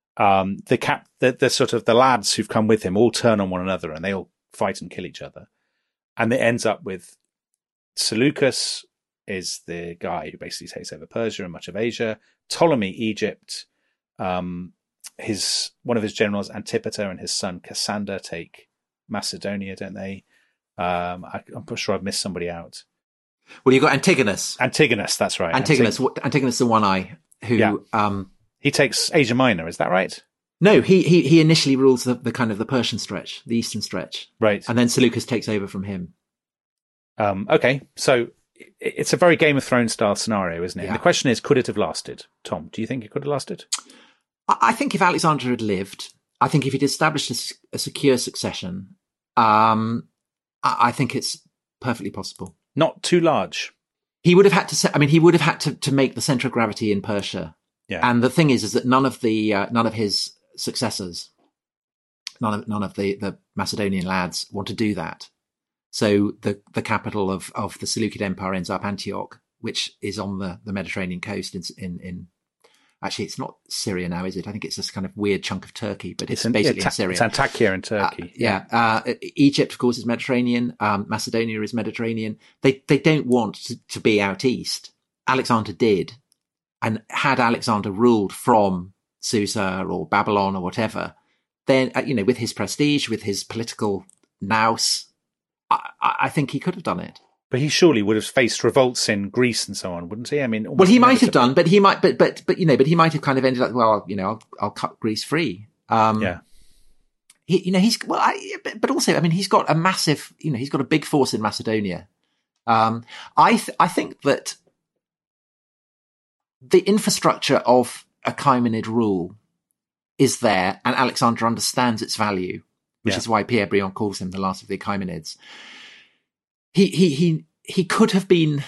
The sort of the lads who've come with him all turn on one another and they all fight and kill each other. And it ends up with Seleucus is the guy who basically takes over Persia and much of Asia. Ptolemy, Egypt, one of his generals, Antipater, and his son Cassander take Macedonia, don't they? I'm sure I've missed somebody out. Well, you've got Antigonus. Antigonus, that's right. Antigonus the One-Eye, who he takes Asia Minor. Is that right? No, he initially rules the kind of the Persian stretch, the eastern stretch, right, and then Seleucus takes over from him. Okay, so it's a very Game of Thrones style scenario, isn't it? Yeah. And the question is, could it have lasted? Tom, do you think it could have lasted? I think if Alexander had lived, I think if he'd established a secure succession, I think it's perfectly possible. Not too large. He would have had to make the center of gravity in Persia. Yeah. And the thing is that none of his successors, none of the Macedonian lads want to do that. So the capital of the Seleucid Empire ends up Antioch, which is on the Mediterranean coast in actually, it's not Syria now, is it? I think it's this kind of weird chunk of Turkey, but it's basically in Syria. It's Antakya in Turkey. Egypt, of course, is Mediterranean. Macedonia is Mediterranean. They don't want to be out east. Alexander did. And had Alexander ruled from Susa or Babylon or whatever, then, with his prestige, with his political nous, I think he could have done it. But he surely would have faced revolts in Greece and so on, wouldn't he? I mean, well, he might have done, but he might have kind of ended up. Well, I'll cut Greece free. But also, I mean, he's got a massive, he's got a big force in Macedonia. I think that the infrastructure of Achaemenid rule is there, and Alexander understands its value, which is why Pierre Briand calls him the last of the Achaemenids. He could have been,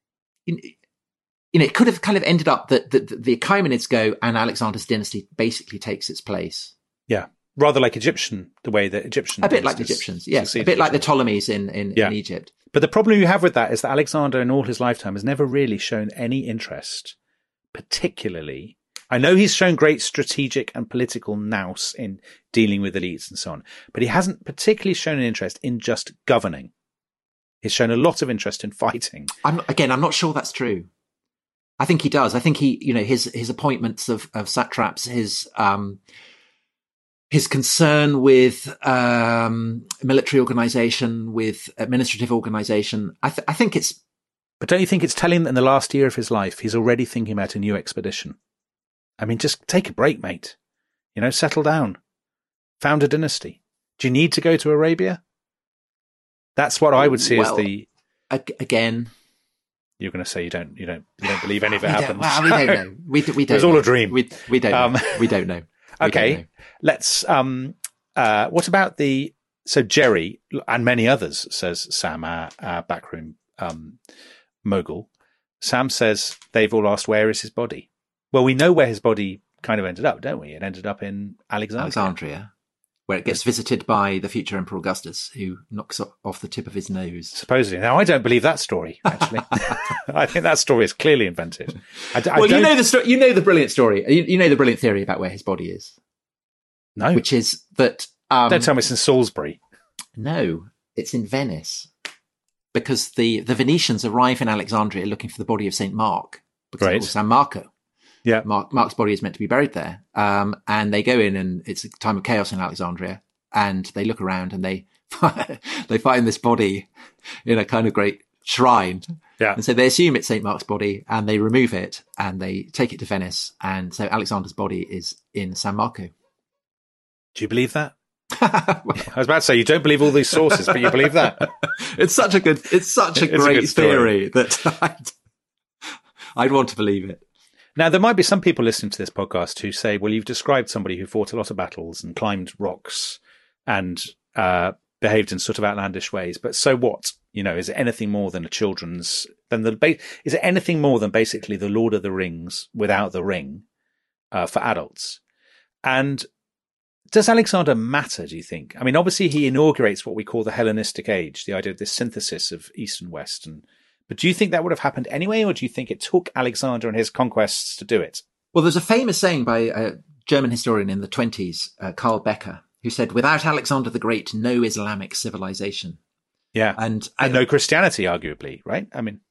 it could have kind of ended up that the Achaemenids go and Alexander's dynasty basically takes its place. Yeah. Rather like the way that Egyptian. A bit like the Egyptians, yes. A bit like the Ptolemies in Egypt. But the problem you have with that is that Alexander in all his lifetime has never really shown any interest, particularly. I know he's shown great strategic and political nous in dealing with elites and so on, but he hasn't particularly shown an interest in just governing. He's shown a lot of interest in fighting. I'm not sure that's true. I think he does. I think his appointments of satraps, his concern with military organization, with administrative organization. I think it's. But don't you think it's telling that in the last year of his life, he's already thinking about a new expedition? I mean, just take a break, mate. Settle down. Found a dynasty. Do you need to go to Arabia? That's what I would see as the. Again. You're going to say you don't believe any of it happens. We don't know. We don't. It was all a dream. We don't know. We don't know. Okay. Let's. What about so Jerry and many others, says Sam, our backroom mogul. Sam says they've all asked where is his body. Well, we know where his body kind of ended up, don't we? It ended up in Alexandria, where it gets visited by the future Emperor Augustus, who knocks off the tip of his nose. Supposedly. Now, I don't believe that story, actually. I think that story is clearly invented. You know the story. You know the brilliant story. You know the brilliant theory about where his body is. No. Which is that... don't tell me it's in Salisbury. No, it's in Venice. Because the Venetians arrive in Alexandria looking for the body of St. Mark. Because it's San Marco. Yeah. Mark's body is meant to be buried there. And they go in and it's a time of chaos in Alexandria. And they look around and they find this body in a kind of great shrine. Yeah. And so they assume it's St. Mark's body and they remove it and they take it to Venice. And so Alexander's body is in San Marco. Do you believe that? I was about to say you don't believe all these sources, but you believe that. It's such a great theory that I'd want to believe it. Now, there might be some people listening to this podcast who say, well, you've described somebody who fought a lot of battles and climbed rocks and behaved in sort of outlandish ways. But so what? Is it anything more than is it anything more than basically the Lord of the Rings without the ring for adults? And does Alexander matter, do you think? I mean, obviously he inaugurates what we call the Hellenistic age, the idea of this synthesis of East and West. But do you think that would have happened anyway, or do you think it took Alexander and his conquests to do it? Well, there's a famous saying by a German historian in the 1920s, Karl Becker, who said, without Alexander the Great, no Islamic civilization. Yeah. And no Christianity, arguably, right? I mean...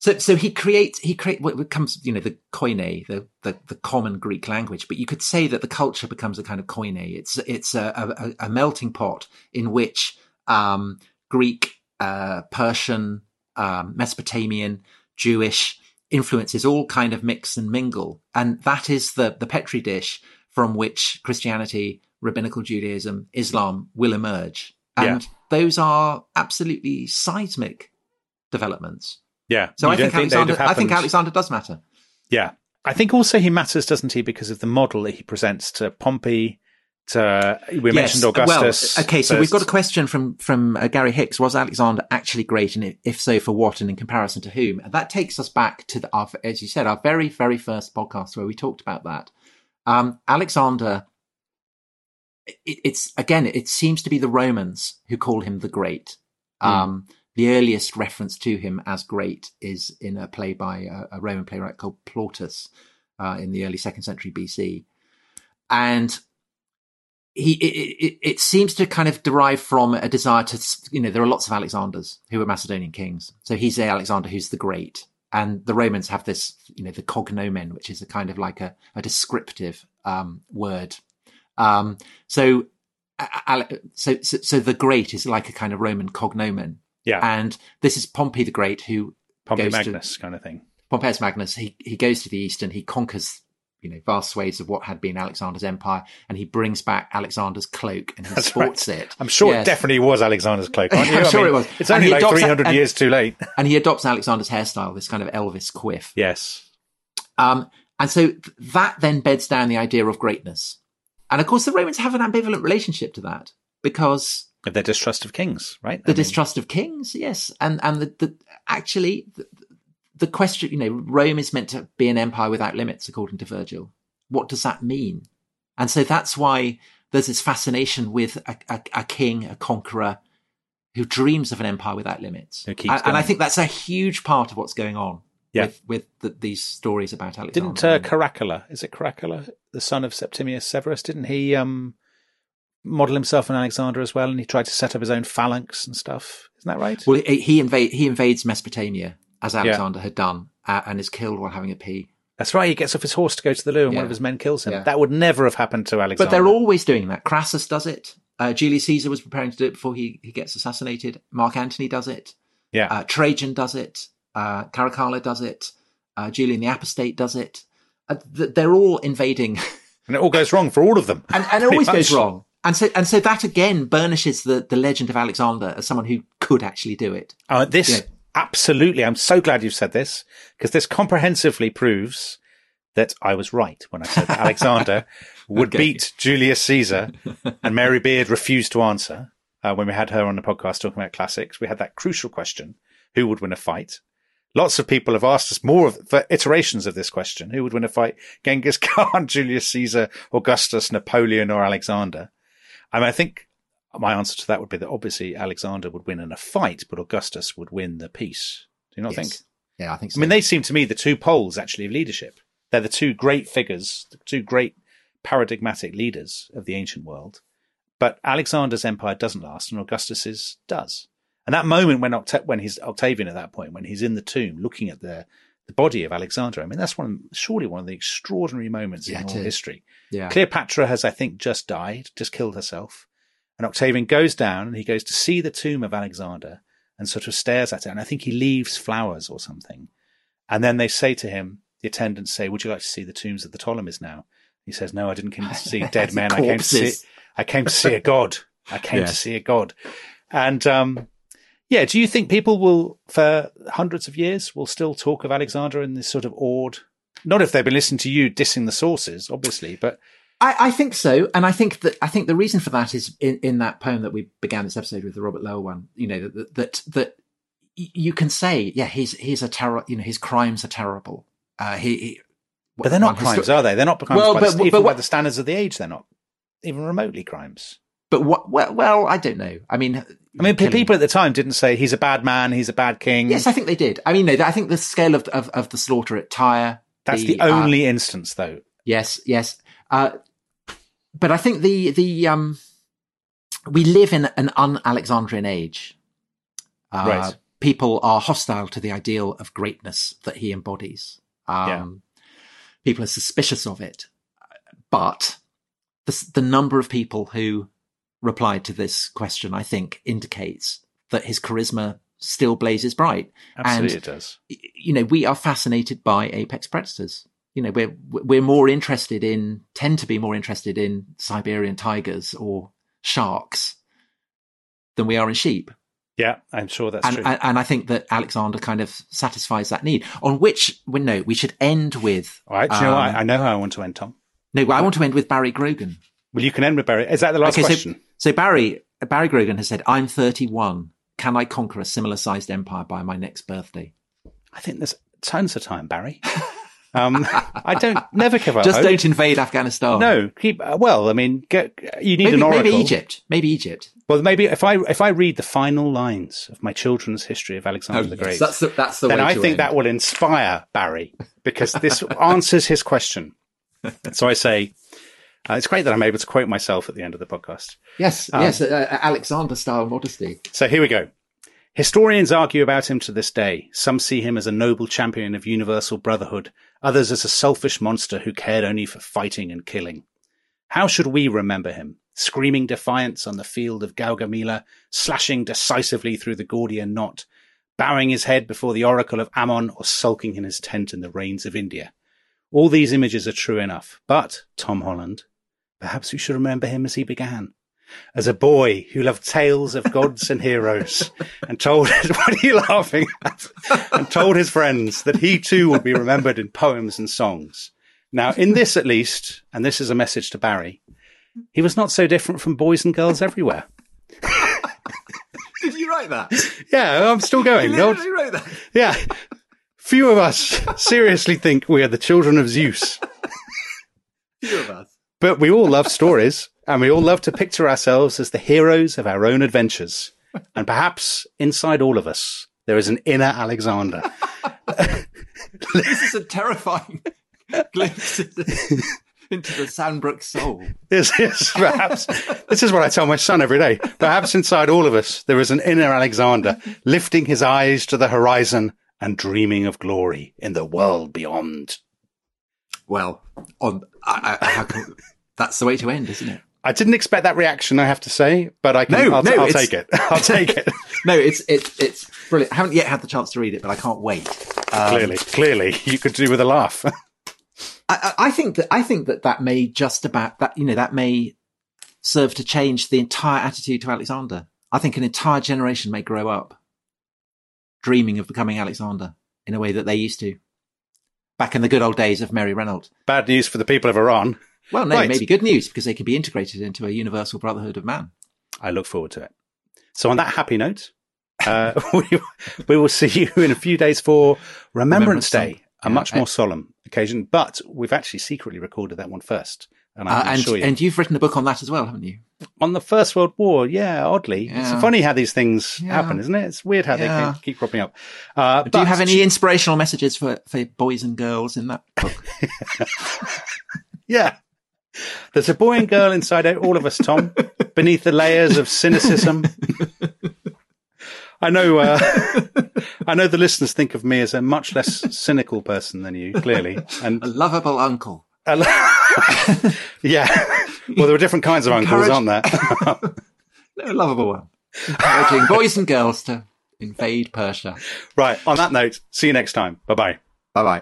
So he creates what becomes, the koine, the common Greek language. But you could say that the culture becomes a kind of koine. It's a melting pot in which Greek, Persian, Mesopotamian, Jewish influences all kind of mix and mingle, and that is the petri dish from which Christianity, Rabbinical Judaism, Islam will emerge. And those are absolutely seismic developments. Yeah. So I think Alexander does matter. Yeah. I think also he matters, doesn't he, because of the model that he presents to Pompey, we mentioned Augustus. Well, okay, so we've got a question from Gary Hicks. Was Alexander actually great? And if so, for what? And in comparison to whom? And that takes us back to as you said, our very, very first podcast where we talked about that. Alexander, it seems to be the Romans who call him the Great. The earliest reference to him as great is in a play by a Roman playwright called Plautus in the early 2nd century BC. And it seems to kind of derive from a desire to, there are lots of Alexanders who are Macedonian kings. So he's the Alexander who's the Great. And the Romans have this, the cognomen, which is a kind of like a descriptive word. So the Great is like a kind of Roman cognomen. Yeah. And this is Pompey the Great, who Pompey Magnus kind of thing. Pompeius Magnus, he goes to the east and he conquers, vast swathes of what had been Alexander's empire, and he brings back Alexander's cloak and he sports it. I'm sure it definitely was Alexander's cloak, aren't you? I'm sure it was. It's only like 300 years too late. And he adopts Alexander's hairstyle, this kind of Elvis quiff. Yes. And so that then beds down the idea of greatness. And of course, the Romans have an ambivalent relationship to that because of their distrust of kings, right? Distrust of kings, yes. And the question, Rome is meant to be an empire without limits, according to Virgil. What does that mean? And so that's why there's this fascination with a king, a conqueror, who dreams of an empire without limits. And I think that's a huge part of what's going on with these stories about Alexander. Didn't Caracalla, is it Caracalla, the son of Septimius Severus, didn't he model himself on Alexander as well? And he tried to set up his own phalanx and stuff. Isn't that right? Well, he invades Mesopotamia, as Alexander had done, and is killed while having a pee. That's right. He gets off his horse to go to the loo, and one of his men kills him. Yeah. That would never have happened to Alexander. But they're always doing that. Crassus does it. Julius Caesar was preparing to do it before he gets assassinated. Mark Antony does it. Yeah. Trajan does it. Caracalla does it. Julian the Apostate does it. They're all invading. And it all goes wrong for all of them. And it always goes wrong. And so that again burnishes the legend of Alexander as someone who could actually do it. Absolutely. I'm so glad you've said this, because this comprehensively proves that I was right when I said that Alexander would beat Julius Caesar, and Mary Beard refused to answer when we had her on the podcast talking about classics. We had that crucial question, who would win a fight? Lots of people have asked us for iterations of this question. Who would win a fight? Genghis Khan, Julius Caesar, Augustus, Napoleon, or Alexander? I think my answer to that would be that obviously Alexander would win in a fight, but Augustus would win the peace. Do you not think? Yeah, I think so. I mean, they seem to me the two poles actually of leadership. They're the two great figures, the two great paradigmatic leaders of the ancient world. But Alexander's empire doesn't last, and Augustus's does. And that moment when he's Octavian at that point, when he's in the tomb looking at the body of Alexander, I mean, that's surely one of the extraordinary moments in all history. Yeah. Cleopatra has, I think, just died, just killed herself. And Octavian goes down and he goes to see the tomb of Alexander and sort of stares at it. And I think he leaves flowers or something. And then they say to him, the attendants say, "Would you like to see the tombs of the Ptolemies now?" He says, "No, I didn't come to see dead men. I came to see a god. I came to see a god." And, do you think people will, for hundreds of years, will still talk of Alexander in this sort of awed, not if they've been listening to you dissing the sources, obviously, but I think so. And I think the reason for that is in that poem that we began this episode with, the Robert Lowell one, that you can say, he's a terror, his crimes are terrible. But they're not crimes, are they? They're not crimes by the standards of the age. They're not even remotely crimes. But well, I don't know. I mean, people at the time didn't say he's a bad man, he's a bad king. Yes, I think they did. I mean, no, I think the scale of the slaughter at Tyre. That's the only instance, though. Yes. But I think we live in an un-Alexandrian age. Right. people are hostile to the ideal of greatness that he embodies. People are suspicious of it. But the number of people who replied to this question, I think, indicates that his charisma still blazes bright. Absolutely, and, it does. You know, we are fascinated by apex predators. You know, we're more interested tend to be more interested in Siberian tigers or sharks than we are in sheep. Yeah, I'm sure that's true. And I think that Alexander kind of satisfies that need. On which we should end with. All right, do you know what? I know how I want to end, Tom. No, I want to end with Barry Grogan. Well, you can end with Barry. Is that the last question? So Barry Grogan has said, "I'm 31. Can I conquer a similar-sized empire by my next birthday?" I think there's tons of time, Barry. Never give up. Just hope. Don't invade Afghanistan. No, you need an oracle. Maybe Egypt. Well, maybe if I read the final lines of my children's history of Alexander the Great, that's the then way I to think end. that will inspire Barry, because this answers his question. So I say, it's great that I'm able to quote myself at the end of the podcast. Yes, Alexander-style modesty. So here we go. Historians argue about him to this day. Some see him as a noble champion of universal brotherhood, others as a selfish monster who cared only for fighting and killing. How should we remember him? Screaming defiance on the field of Gaugamela, slashing decisively through the Gordian knot, bowing his head before the oracle of Ammon, or sulking in his tent in the rains of India? All these images are true enough, but, Tom Holland, perhaps we should remember him as he began. As a boy who loved tales of gods and heroes, and told what are you laughing at? And told his friends that he too would be remembered in poems and songs. Now, in this at least, and this is a message to Barry, he was not so different from boys and girls everywhere. Did you write that? Yeah, I'm still going. You literally wrote that? Yeah. Few of us seriously think we are the children of Zeus. Few of us. But we all love stories, and we all love to picture ourselves as the heroes of our own adventures. And perhaps inside all of us, there is an inner Alexander. This is a terrifying glimpse into the Sandbrook soul. This is what I tell my son every day. Perhaps inside all of us, there is an inner Alexander, lifting his eyes to the horizon and dreaming of glory in the world beyond. Well, that's the way to end, isn't it? I didn't expect that reaction, I have to say, but I'll take it. I'll take it. No, it's brilliant. I haven't yet had the chance to read it, but I can't wait. Clearly, you could do with a laugh. I think that may just about that may serve to change the entire attitude to Alexander. I think an entire generation may grow up dreaming of becoming Alexander in a way that they used to back in the good old days of Mary Renault. Bad news for the people of Iran. Well, no, right. Maybe good news, because they can be integrated into a universal brotherhood of man. I look forward to it. So on that happy note, we will see you in a few days for Remembrance Day, a much more solemn occasion. But we've actually secretly recorded that one first. And I can assure you. And you've written a book on that as well, haven't you? On the First World War, yeah, oddly. Yeah. It's funny how these things happen, isn't it? It's weird how they keep cropping up. Do you have any inspirational messages for boys and girls in that book? Yeah. There's a boy and girl inside all of us, Tom, beneath the layers of cynicism. I know the listeners think of me as a much less cynical person than you, clearly. And a lovable uncle. Yeah. Well, there are different kinds of uncles, aren't there? No, lovable one. Encouraging boys and girls to invade Persia. Right. On that note, see you next time. Bye-bye. Bye-bye.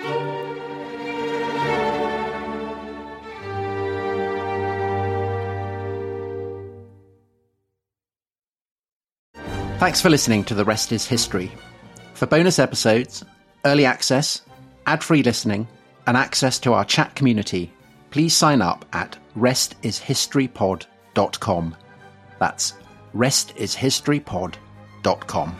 Thanks for listening to The Rest is History. For bonus episodes, early access, ad-free listening, and access to our chat community, please sign up at restishistorypod.com. That's restishistorypod.com.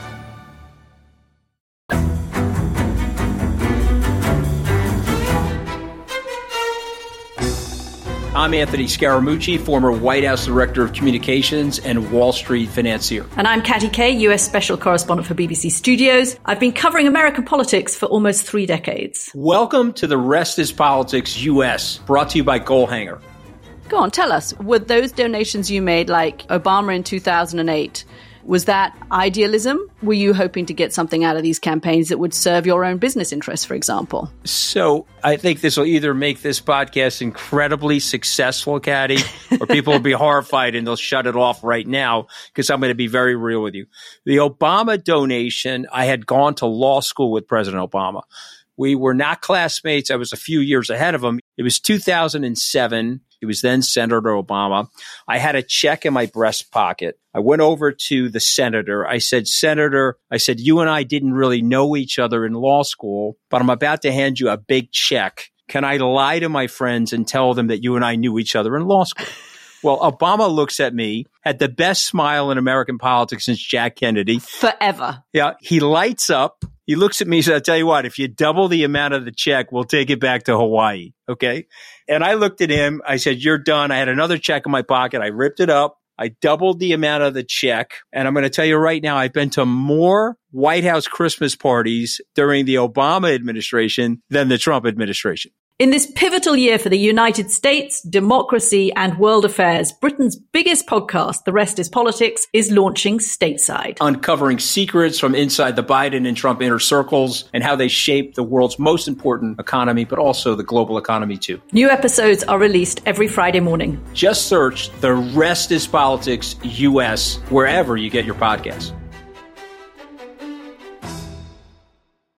I'm Anthony Scaramucci, former White House Director of Communications and Wall Street financier. And I'm Katty Kay, US Special Correspondent for BBC Studios. I've been covering American politics for almost 3 decades. Welcome to The Rest is Politics US, brought to you by Goalhanger. Go on, tell us, were those donations you made, like Obama in 2008, Was that idealism? Were you hoping to get something out of these campaigns that would serve your own business interests, for example? So I think this will either make this podcast incredibly successful, Caddy, or people will be horrified and they'll shut it off right now because I'm going to be very real with you. The Obama donation, I had gone to law school with President Obama. We were not classmates. I was a few years ahead of him. It was 2007. He was then Senator Obama. I had a check in my breast pocket. I went over to the senator. I said, Senator, you and I didn't really know each other in law school, but I'm about to hand you a big check. Can I lie to my friends and tell them that you and I knew each other in law school? Well, Obama looks at me, had the best smile in American politics since Jack Kennedy. Forever. Yeah. He lights up. He looks at me and says, I'll tell you what, if you double the amount of the check, we'll take it back to Hawaii. Okay. And I looked at him. I said, you're done. I had another check in my pocket. I ripped it up. I doubled the amount of the check. And I'm going to tell you right now, I've been to more White House Christmas parties during the Obama administration than the Trump administration. In this pivotal year for the United States, democracy, and world affairs, Britain's biggest podcast, The Rest is Politics, is launching stateside. Uncovering secrets from inside the Biden and Trump inner circles and how they shape the world's most important economy, but also the global economy too. New episodes are released every Friday morning. Just search The Rest is Politics US wherever you get your podcasts.